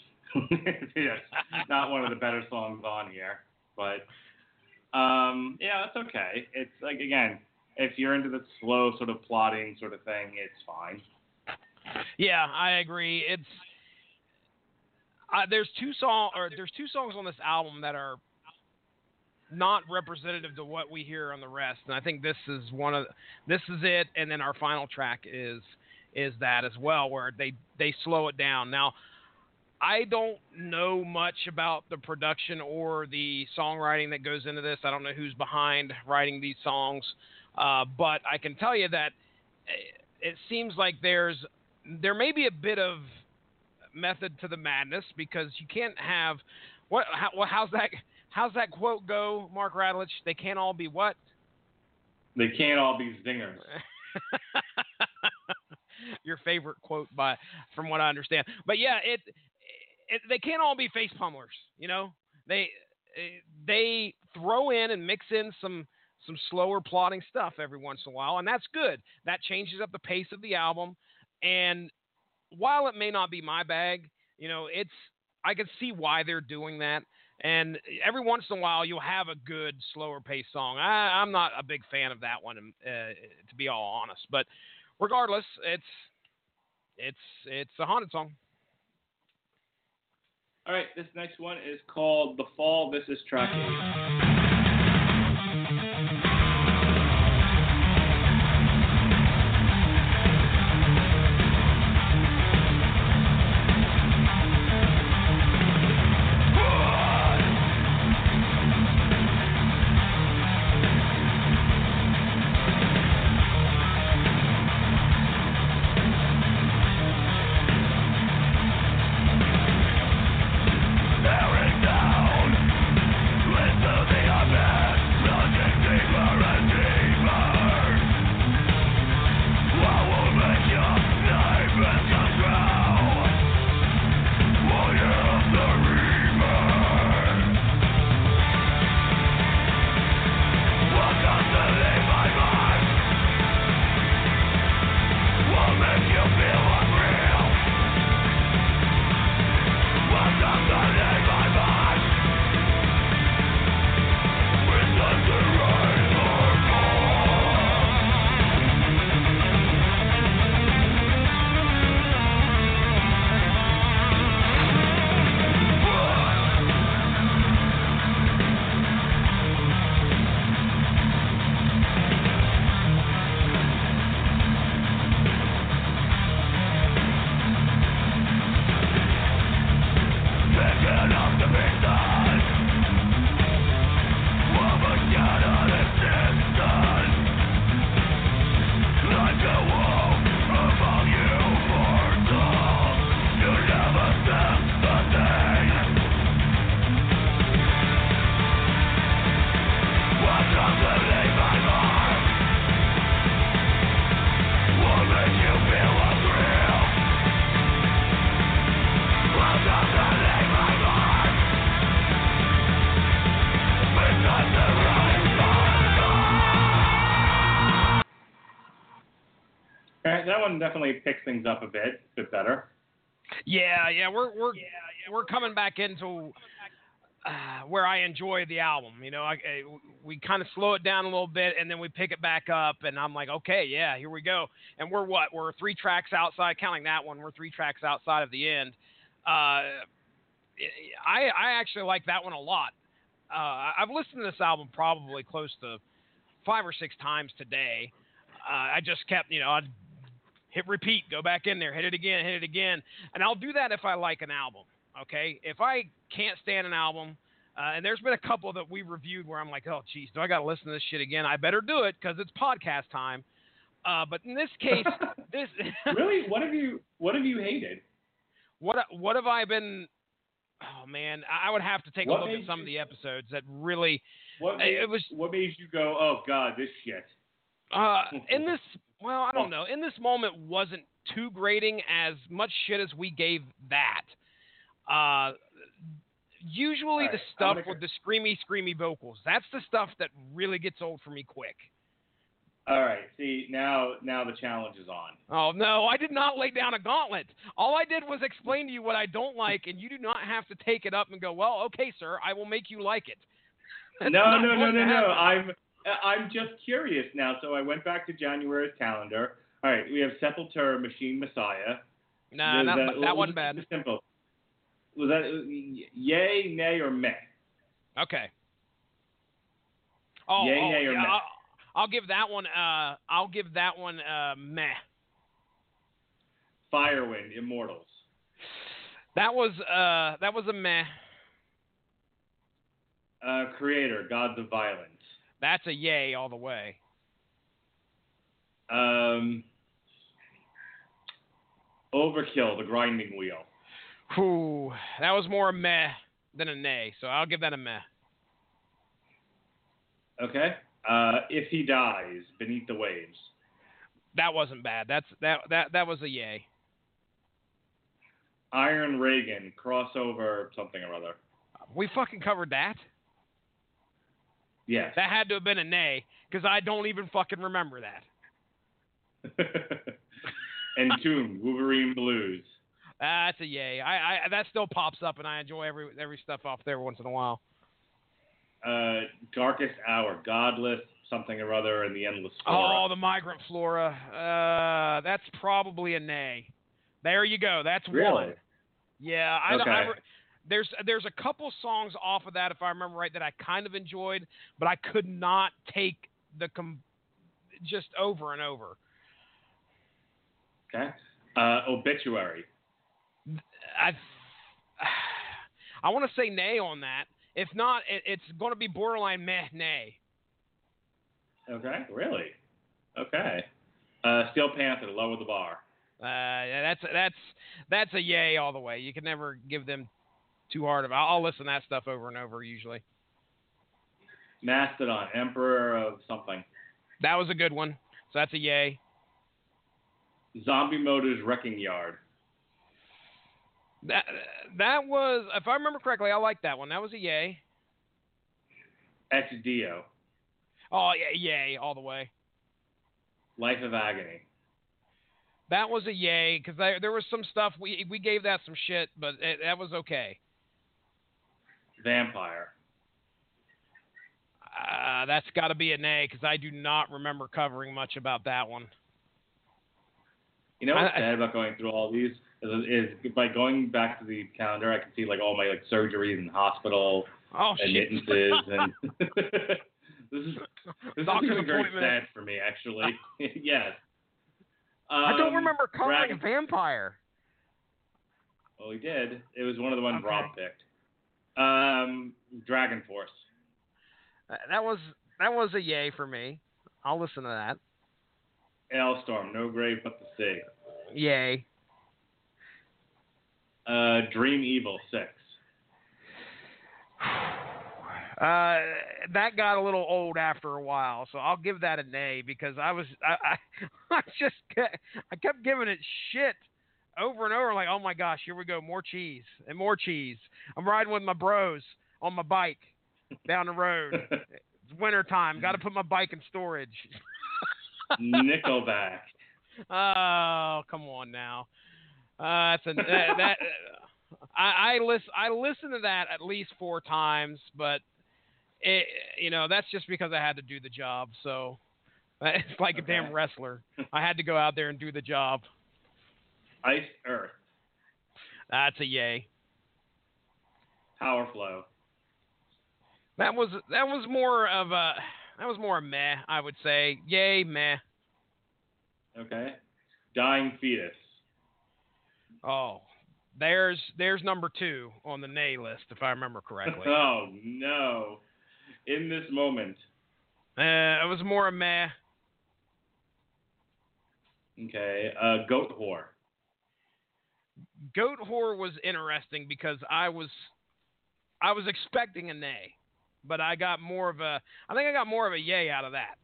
it's not one of the better songs on here. But um, yeah, that's okay. It's like, again, if you're into the slow sort of plotting sort of thing, it's fine. Yeah, I agree. It's uh, there's two song or there's two songs on this album that are not representative to what we hear on the rest, and I think this is one of this is it, and then our final track is is that as well, where they they slow it down. Now, I don't know much about the production or the songwriting that goes into this. I don't know who's behind writing these songs, uh, but I can tell you that it seems like there's there may be a bit of method to the madness because you can't have what how, well, how's that how's that quote go, Mark Radulich? They can't all be what? They can't all be zingers. Your favorite quote by from what I understand. But yeah, it, it they can't all be face pummelers, you know? They they throw in and mix in some some slower plotting stuff every once in a while, and that's good. That changes up the pace of the album. And while it may not be my bag, you know, it's I can see why they're doing that. And every once in a while, you'll have a good, slower paced song. I, I'm not a big fan of that one, uh, to be all honest. But regardless, it's it's it's a Haunted song. All right, this next one is called The Fall. This is track eight. That one definitely picks things up a bit, a bit better. Yeah, yeah, we're we're yeah, yeah, we're coming back into uh, where I enjoy the album. You know, I, I, we kind of slow it down a little bit, and then we pick it back up, and I'm like, okay, yeah, here we go. And we're what? We're three tracks outside, counting that one. We're three tracks outside of the end. Uh, I I actually like that one a lot. Uh, I've listened to this album probably close to five or six times today. Uh, I just kept, you know, I'd hit repeat, go back in there, hit it again, hit it again. And I'll do that if I like an album, okay? If I can't stand an album, uh, and there's been a couple that we reviewed where I'm like, oh, geez, do I got to listen to this shit again? I better do it because it's podcast time. Uh, but in this case, this really, what have you what have you hated? What what have I been? Oh man, I would have to take what a look at some you, of the episodes that really. What made, it was what made you go, oh God, this shit? Uh, in this, well, I don't know. In this moment, wasn't too grating as much shit as we gave that. Uh, usually, right, the stuff with the screamy, screamy vocals. That's the stuff that really gets old for me quick. All right. See, now now the challenge is on. Oh, no. I did not lay down a gauntlet. All I did was explain to you what I don't like, and you do not have to take it up and go, well, okay, sir, I will make you like it. no, no, no, no, no. I'm... I'm just curious now. So I went back to January's calendar. All right, we have Sepultura, Machine Messiah. Nah, not, that, that wasn't was bad. Simple. Was that yay, nay, or meh? Okay. Oh, yay, oh, nay, or yeah, meh? I'll, I'll give that one. Uh, I'll give that one. Uh, meh. Firewind, Immortals. That was. Uh, that was a meh. Uh, Creator, Gods of Violence. That's a yay all the way. Um, Overkill, The Grinding Wheel. Whew, that was more a meh than a nay, so I'll give that a meh. Okay. Uh, If He Dies, Beneath the Waves. That wasn't bad. That's that that that was a yay. Iron Reagan, crossover something or other. We fucking covered that. Yes. That had to have been a nay because I don't even fucking remember that. Entombed, Wolverine Blues. That's a yay. I, I that still pops up, and I enjoy every every stuff off there once in a while. Uh, Darkest Hour, Godless, something or other, and the Endless Flora. Oh, the Migrant Flora. Uh, that's probably a nay. There you go. That's really? one. Yeah. I, okay. I, there's there's a couple songs off of that, if I remember right, that I kind of enjoyed, but I could not take the com- just over and over. Okay. Uh, Obituary. I I want to say nay on that. If not, it, it's going to be borderline meh nay. Okay, really? Okay. Uh, Steel Panther, Lower the Bar. Uh, that's that's that's a yay all the way. You can never give them too hard of. I'll, I'll listen to that stuff over and over usually. Mastodon, Emperor of something. That was a good one. So that's a yay. Zombie Motors, Wrecking Yard. That that was, if I remember correctly, I like that one. That was a yay. Ex Dio. Oh yeah, yay all the way. Life of Agony. That was a yay because there, there was some stuff we we gave that some shit, but it, that was okay. Vampire. Uh, that's got to be a nay because I do not remember covering much about that one. You know what's I, sad about going through all these is, is by going back to the calendar, I can see like all my like surgeries and hospital oh, admittances and this is this Doctor's is very appointment. sad for me actually. Yes. Um, I don't remember covering Dragon... Vampire. Well, he did. It was one of the ones Okay. Rob picked. Um, Dragon Force. Uh, that was that was a yay for me. I'll listen to that. Hailstorm, No Grave But the Sea. Yay. Uh, Dream Evil six. Uh, that got a little old after a while, so I'll give that a nay because I was I I, I just kept, I kept giving it shit over and over, like, oh my gosh, here we go, more cheese and more cheese. I'm riding with my bros on my bike down the road. It's winter time, got to put my bike in storage. Nickelback. Oh, come on now. Uh, that's a that. that I I listen I listen to that at least four times, but it, you know, that's just because I had to do the job. So it's like Okay. a damn wrestler. I had to go out there and do the job. Ice Earth. That's a yay. Power Flow. That was that was more of a that was more a meh, I would say. Yay, meh. Okay. Dying Fetus. Oh, there's there's number two on the nay list, if I remember correctly. Oh no! In This Moment. Uh, it was more a meh. Okay. Uh, Goat Whore. Goat Whore was interesting because I was I was expecting a nay, but I got more of a I think I got more of a yay out of that.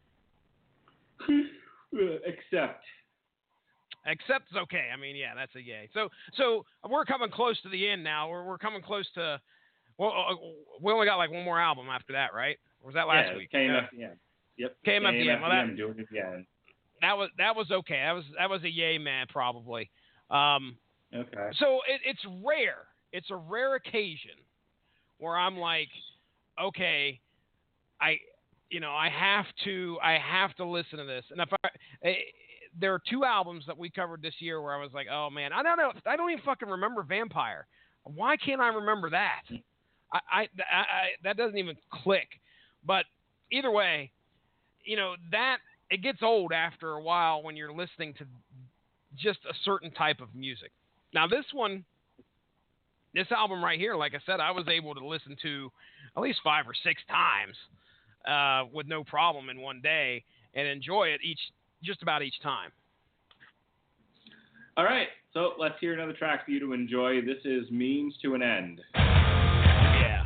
Except. Except it's okay. I mean, yeah, that's a yay. So so we're coming close to the end now. We're we're coming close to. Well, uh, we only got like one more album after that, right? Or was that last yeah, week? K M F, Uh, yeah. Yep. K M F D M. Well, that, doing it again. that was that was okay. That was that was a yay, man, probably. Um, Okay. So it, it's rare. It's a rare occasion where I'm like, okay, I, you know, I have to, I have to listen to this. And if I, eh, there are two albums that we covered this year where I was like, oh man, I don't know, I don't even fucking remember Vampire. Why can't I remember that? I, I, I, I that doesn't even click. But either way, you know, that it gets old after a while when you're listening to just a certain type of music. Now, this one, this album right here, like I said, I was able to listen to at least five or six times uh, with no problem in one day and enjoy it each, just about each time. All right, so let's hear another track for you to enjoy. This is Means to an End. Yeah.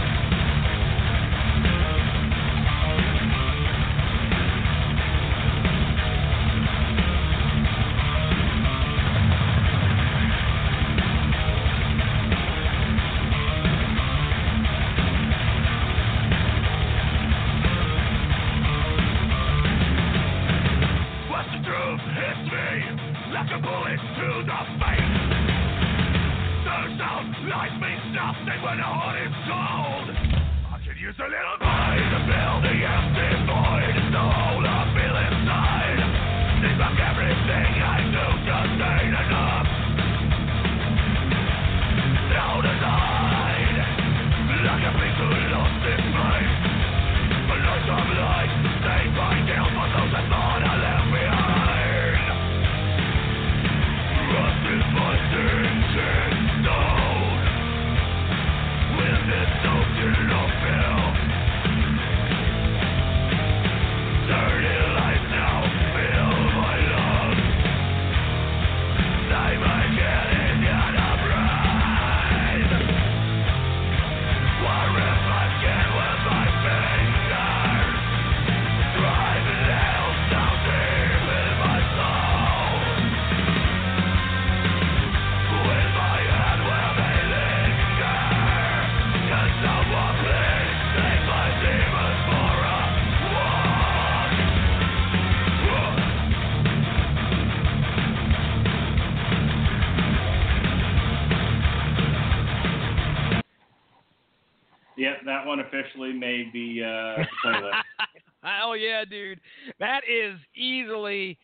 Yep, that one officially made the uh, playlist. Hell yeah, dude. That is easily,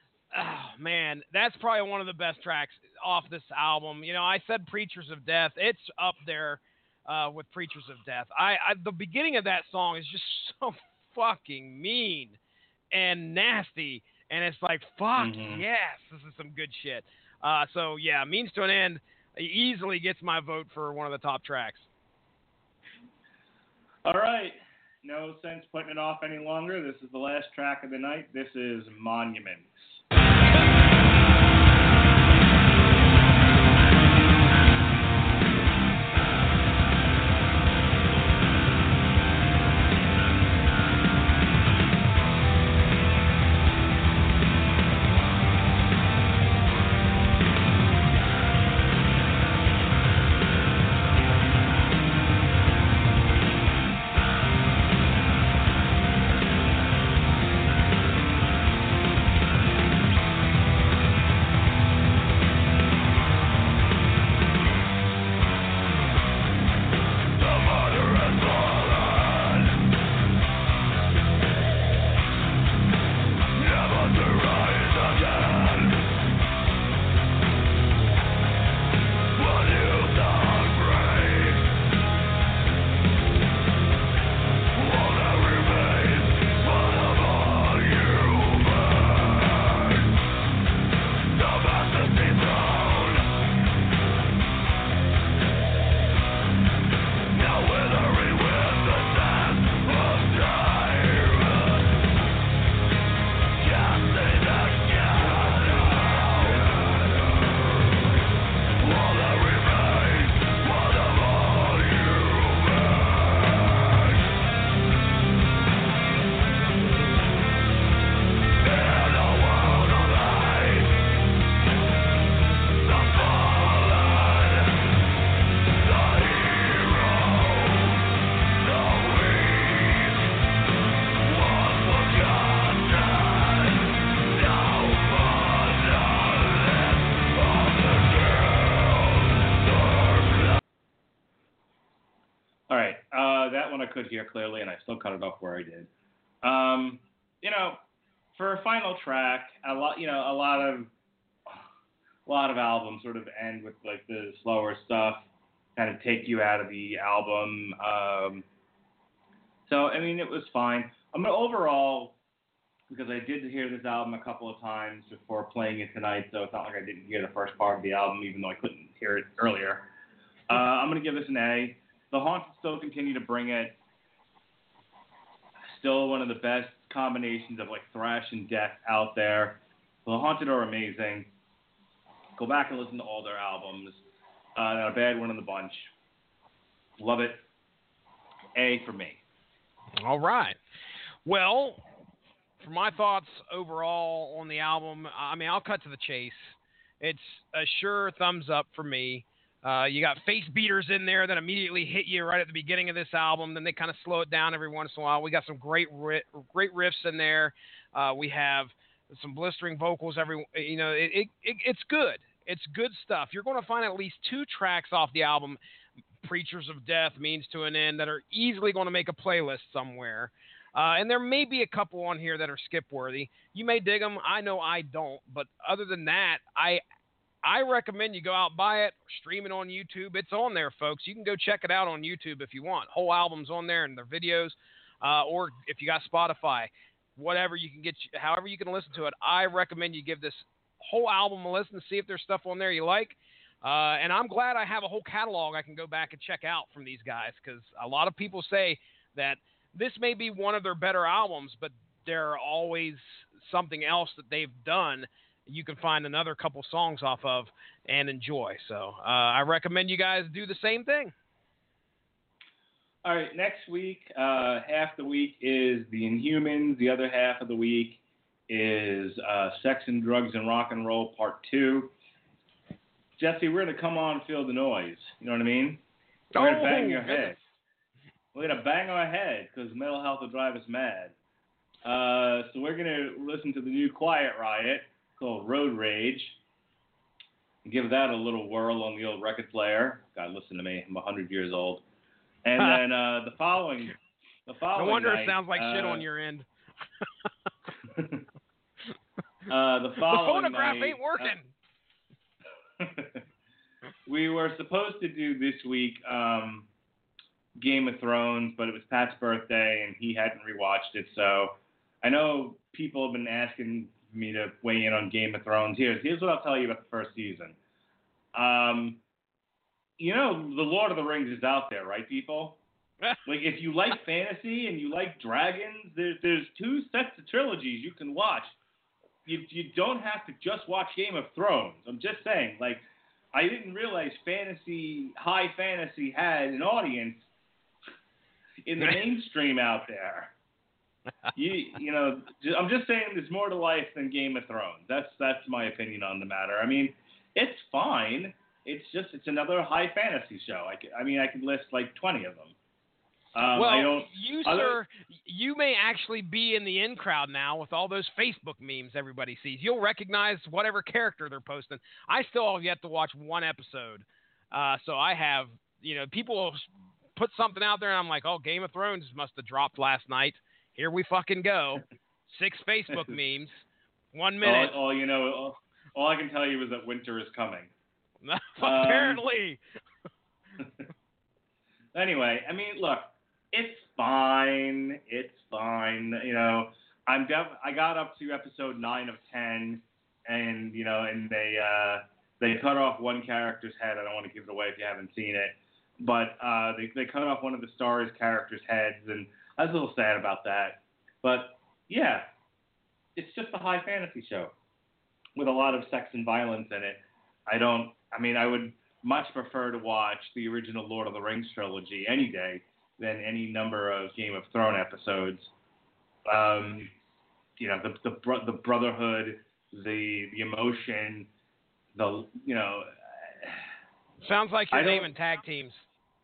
oh, man, that's probably one of the best tracks off this album. You know, I said Preachers of Death. It's up there uh, with Preachers of Death. I, I the beginning of that song is just so fucking mean and nasty. And it's like, fuck, mm-hmm. yes, this is some good shit. Uh, so, yeah, Means to an End easily gets my vote for one of the top tracks. All right. No sense putting it off any longer. This is the last track of the night. This is Monuments. I could hear clearly, and I still cut it off where I did. Um, you know, for a final track, a lot, you know, a lot of, a lot of albums sort of end with like the slower stuff, kind of take you out of the album. Um, so I mean, it was fine. I mean, overall, because I did hear this album a couple of times before playing it tonight, so it's not like I didn't hear the first part of the album, even though I couldn't hear it earlier. Uh, I'm going to give this an A. The Haunted still continue to bring it. Still one of the best combinations of like thrash and death out there. The Haunted are amazing. Go back and listen to all their albums. Uh, not a bad one in the bunch. Love it. A for me. All right. Well, for my thoughts overall on the album, I mean, I'll cut to the chase. It's a sure thumbs up for me. Uh, you got face beaters in there that immediately hit you right at the beginning of this album. Then they kind of slow it down every once in a while. We got some great, ri- great riffs in there. Uh, we have some blistering vocals. Every, you know, it, it, it it's good. It's good stuff. You're going to find at least two tracks off the album, Preachers of Death, Means to an End, that are easily going to make a playlist somewhere. Uh, and there may be a couple on here that are skip-worthy. You may dig them. I know I don't. But other than that, I I recommend you go out, buy it, stream it on YouTube. It's on there, folks. You can go check it out on YouTube if you want. Whole album's on there and their videos. Uh, or if you got Spotify, whatever you can get, however you can listen to it, I recommend you give this whole album a listen to see if there's stuff on there you like. Uh, and I'm glad I have a whole catalog I can go back and check out from these guys, because a lot of people say that this may be one of their better albums, but there are always something else that they've done you can find another couple songs off of and enjoy. So uh, I recommend you guys do the same thing. All right, next week, uh, half the week is the Inhumans. The other half of the week is uh, Sex and Drugs and Rock and Roll Part two. Jesse, we're going to come on, feel the noise. You know what I mean? We're going to bang your head. We're going to bang our head because mental health will drive us mad. Uh, so we're going to listen to the new Quiet Riot called Road Rage. Give that a little whirl on the old record player. God, listen to me. I'm one hundred years old. And then uh, the following the following No wonder night, it sounds like uh, shit on your end. uh, the following The phonograph night, ain't working. Uh, we were supposed to do this week um, Game of Thrones, but it was Pat's birthday and he hadn't rewatched it. So I know people have been asking me to weigh in on Game of Thrones. Here's here's what I'll tell you about the first season. Um, you know, the Lord of the Rings is out there, right, people? Like, if you like fantasy and you like dragons, there's there's two sets of trilogies you can watch. You you don't have to just watch Game of Thrones. I'm just saying, like, I didn't realize fantasy, high fantasy had an audience in the mainstream out there. You you know, I'm just saying there's more to life than Game of Thrones. That's that's my opinion on the matter. I mean, it's fine. It's just it's another high fantasy show. I, could, I mean, I could list like twenty of them. Um, well, I don't, you, other, sir, you may actually be in the in crowd now with all those Facebook memes everybody sees. You'll recognize whatever character they're posting. I still have yet to watch one episode. Uh, so I have, you know, people put something out there and I'm like, oh, Game of Thrones must have dropped last night. Here we fucking go. Six Facebook memes. One minute. All, all you know, all, all I can tell you is that winter is coming. Apparently. Um, anyway, I mean, look. It's fine. It's fine. You know, I'm def- I got up to episode nine of ten, and you know, and they uh, they cut off one character's head. I don't want to give it away if you haven't seen it, but uh, they they cut off one of the stars' characters' heads, and I was a little sad about that. But yeah, it's just a high fantasy show with a lot of sex and violence in it. I don't. I mean, I would much prefer to watch the original Lord of the Rings trilogy any day than any number of Game of Thrones episodes. Um, you know, the the, bro- the brotherhood, the the emotion, the you know. Sounds like you're I don't- naming tag teams.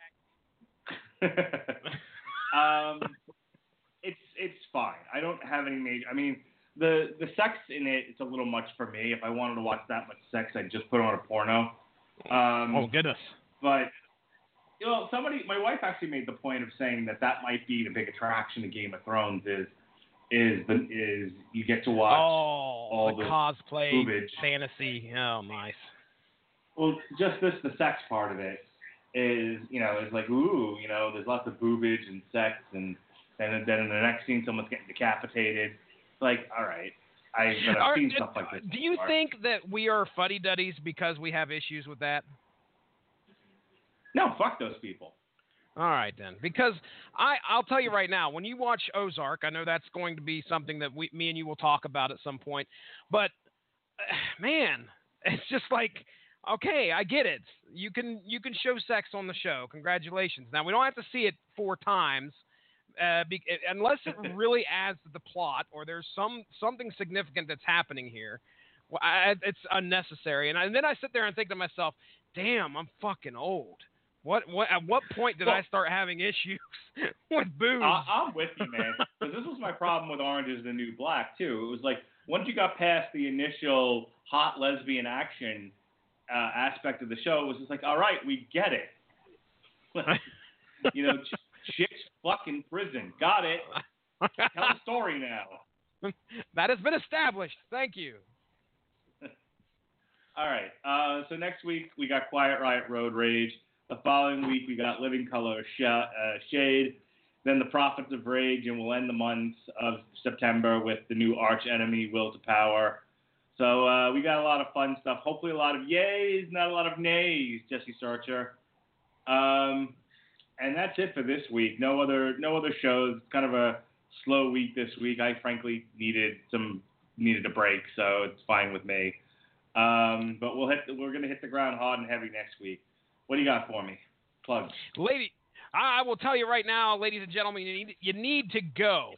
um, it's it's fine. I don't have any major. I mean, the the sex in it, it's a little much for me. If I wanted to watch that much sex, I'd just put on a porno. Um, oh goodness. But. You know, somebody, my wife actually made the point of saying that that might be the big attraction of Game of Thrones is, is the is you get to watch oh, all the, the cosplay boobage. fantasy. Oh, nice. Well, just this, the sex part of it is, you know, is like, ooh, you know, there's lots of boobage and sex, and and then in the next scene, someone's getting decapitated. Like, all right, I've, I've Are, seen stuff like this. Do you before. think that we are fuddy-duddies because we have issues with that? No, fuck those people. All right, then. Because I, I'll tell you right now, when you watch Ozark, I know that's going to be something that we, me and you will talk about at some point. But, uh, man, It's just like, okay, I get it. You can you can show sex on the show. Congratulations. Now we don't have to see it four times, uh, be, unless it really adds to the plot or there's some something significant that's happening here. Well, I, it's unnecessary. And, I, and then I sit there and think to myself, damn, I'm fucking old. What what at what point did well, I start having issues with boobs? I, I'm with you, man. Because this was my problem with Orange Is the New Black too. It was like once you got past the initial hot lesbian action uh, aspect of the show, it was just like, all right, we get it. You know, ch- chicks fucking prison. Got it. Tell the story now. That has been established. Thank you. All right. Uh, so next week we got Quiet Riot Road Rage. The following week we got Living Color Sh- uh, Shade. Then the Prophets of Rage, and we'll end the month of September with the new arch enemy, Will to Power. So uh, we got a lot of fun stuff. Hopefully a lot of yays, not a lot of nays, Jesse Starcher. Um, and that's it for this week. No other no other shows. Kind of a slow week this week. I frankly needed some needed a break, so it's fine with me. Um, but we'll hit the, we're gonna hit the ground hard and heavy next week. What do you got for me? Plugs. Lady, I will tell you right now, ladies and gentlemen, you need, you need to go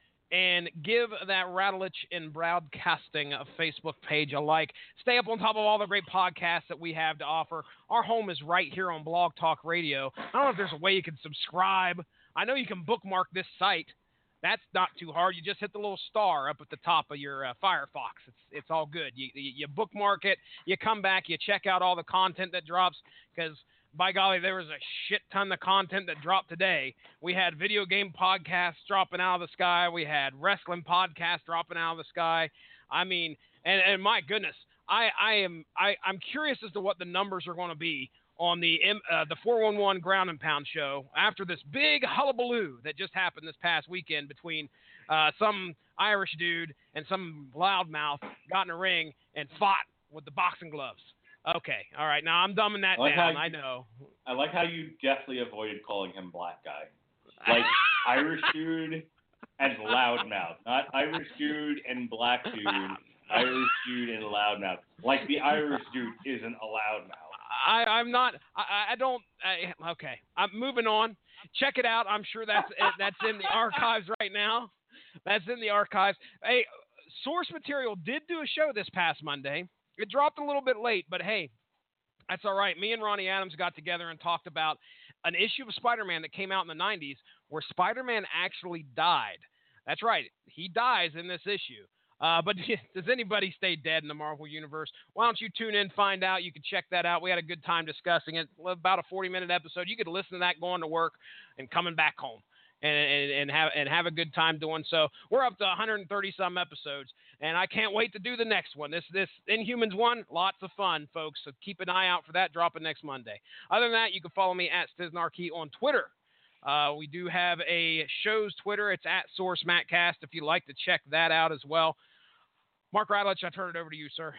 and give that Rattlich in Broadcasting a Facebook page a like. Stay up on top of all the great podcasts that we have to offer. Our home is right here on Blog Talk Radio. I don't know if there's a way you can subscribe. I know you can bookmark this site. That's not too hard. You just hit the little star up at the top of your uh, Firefox. It's it's all good. You, you you bookmark it. You come back. You check out all the content that drops because, by golly, there was a shit ton of content that dropped today. We had video game podcasts dropping out of the sky. We had wrestling podcasts dropping out of the sky. I mean, and, and my goodness, I, I am I, I'm curious as to what the numbers are going to be on the uh, the four one one Ground and Pound show after this big hullabaloo that just happened this past weekend between uh, some Irish dude and some loudmouth got in a ring and fought with the boxing gloves. Okay, all right. Now I'm dumbing that I like down. You, I know. I like how you definitely avoided calling him black guy, like Irish dude and loudmouth, not Irish dude and black dude. Irish dude and loudmouth. Like the Irish dude isn't a loudmouth. I, I'm not. I, I don't. I, okay, I'm moving on. Check it out. I'm sure that's that's in the archives right now. That's in the archives. Hey, Source Material did do a show this past Monday. It dropped a little bit late, but hey, that's all right. Me and Ronnie Adams got together and talked about an issue of Spider-Man that came out in the nineties where Spider-Man actually died. That's right. He dies in this issue. Uh, but does anybody stay dead in the Marvel Universe? Why don't you tune in, find out. You can check that out. We had a good time discussing it. About a forty-minute episode. You could listen to that going to work and coming back home and, and, and, have, and have a good time doing so. We're up to one hundred thirty some episodes, and I can't wait to do the next one. This this Inhumans one, lots of fun, folks. So keep an eye out for that dropping next Monday. Other than that, you can follow me at Stiznarkey on Twitter. Uh, we do have a show's Twitter. It's at SourceMattCast if you'd like to check that out as well. Mark Rattlich, I turn it over to you, sir.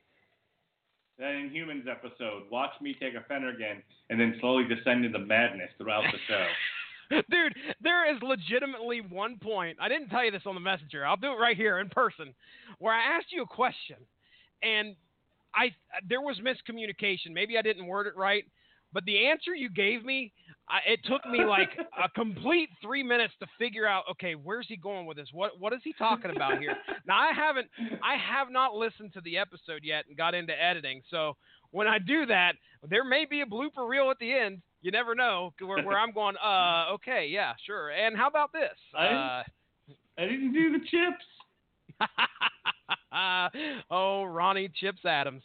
That Inhumans episode, watch me take a Phenergan and then slowly descend into madness throughout the show. Dude, there is legitimately one point, I didn't tell you this on the messenger, I'll do it right here in person, where I asked you a question, and I there was miscommunication. Maybe I didn't word it right, but the answer you gave me, I, it took me like a complete three minutes to figure out, okay, where's he going with this? What what is he talking about here? Now, I haven't, I have not listened to the episode yet and got into editing. So when I do that, there may be a blooper reel at the end. You never know, where, where I'm going, uh, okay, yeah, sure. And how about this? I, uh, I didn't do the chips. Oh, Ronnie Chips Adams.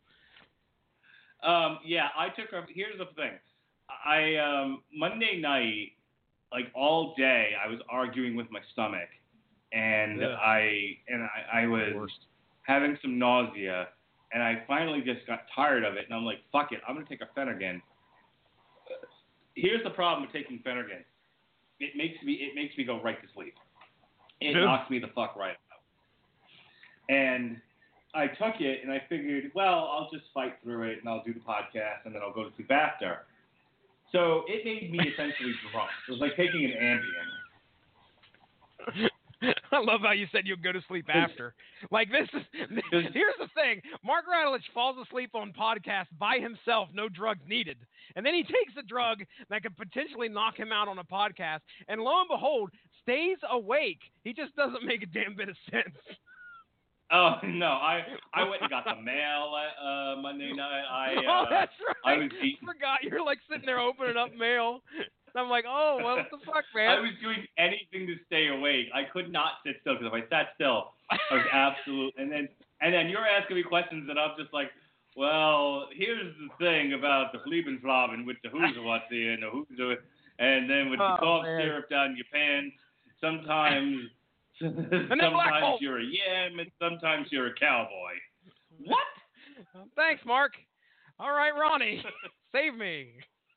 Um, yeah, I took a, here's the thing. I, um, Monday night, like all day, I was arguing with my stomach, and yeah. I, and I, I was Worst. having some nausea, and I finally just got tired of it, and I'm like, fuck it, I'm going to take a Phenergan. Here's the problem with taking Phenergan. It makes me, it makes me go right to sleep. It yeah. knocks me the fuck right out. And I took it, and I figured, well, I'll just fight through it, and I'll do the podcast, and then I'll go to sleep after. So it made me essentially drunk. It was like taking an Ambien. I love how you said you'll go to sleep after. Like this is here's the thing. Mark Radulich falls asleep on podcasts by himself, no drugs needed. And then he takes a drug that could potentially knock him out on a podcast, and lo and behold, stays awake. He just doesn't make a damn bit of sense. Oh no, I I went and got the mail uh, Monday night. I uh, oh, that's right. I was eating. I forgot you're like sitting there opening up mail. I'm like, oh, well, what the fuck, man? I was doing anything to stay awake. I could not sit still because if I sat still, I was absolute. And then, and then you're asking me questions, and I'm just like, well, here's the thing about the Fliebensflaben with the who's what's in, the who's doing, and then with the oh, cough man. syrup down your pants. Sometimes, sometimes you're a yam, and sometimes you're a cowboy. What? Thanks, Mark. All right, Ronnie, save me.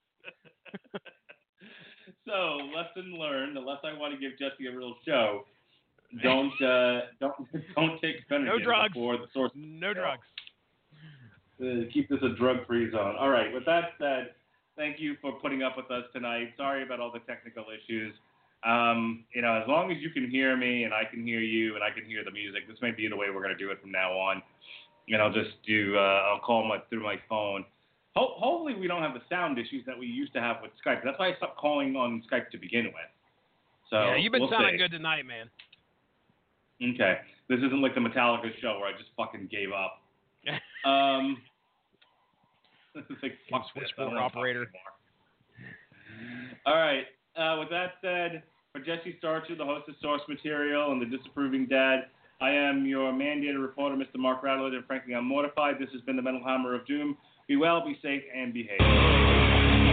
So, lesson learned. Unless I want to give Jesse a real show, don't uh, don't don't take Phenergan no drugs. before the source. No drugs. Uh, keep this a drug-free zone. All right. With that said, thank you for putting up with us tonight. Sorry about all the technical issues. Um, you know, as long as you can hear me and I can hear you and I can hear the music, this may be the way we're going to do it from now on. And I'll just do. Uh, I'll call my through my phone. Ho- hopefully we don't have the sound issues that we used to have with Skype. That's why I stopped calling on Skype to begin with. So yeah, you've been we'll sounding see. good tonight, man. Okay. This isn't like the Metallica show where I just fucking gave up. um, this is like fuck this. I don't Switchboard wanna talk operator. anymore. All right. Uh, with that said, for Jesse Starcher, the host of Source Material and the Disapproving Dad, I am your mandated reporter, Mister Mark Radulich, and frankly, I'm mortified. This has been the Metal Hammer of Doom. Be well, be safe, and behave.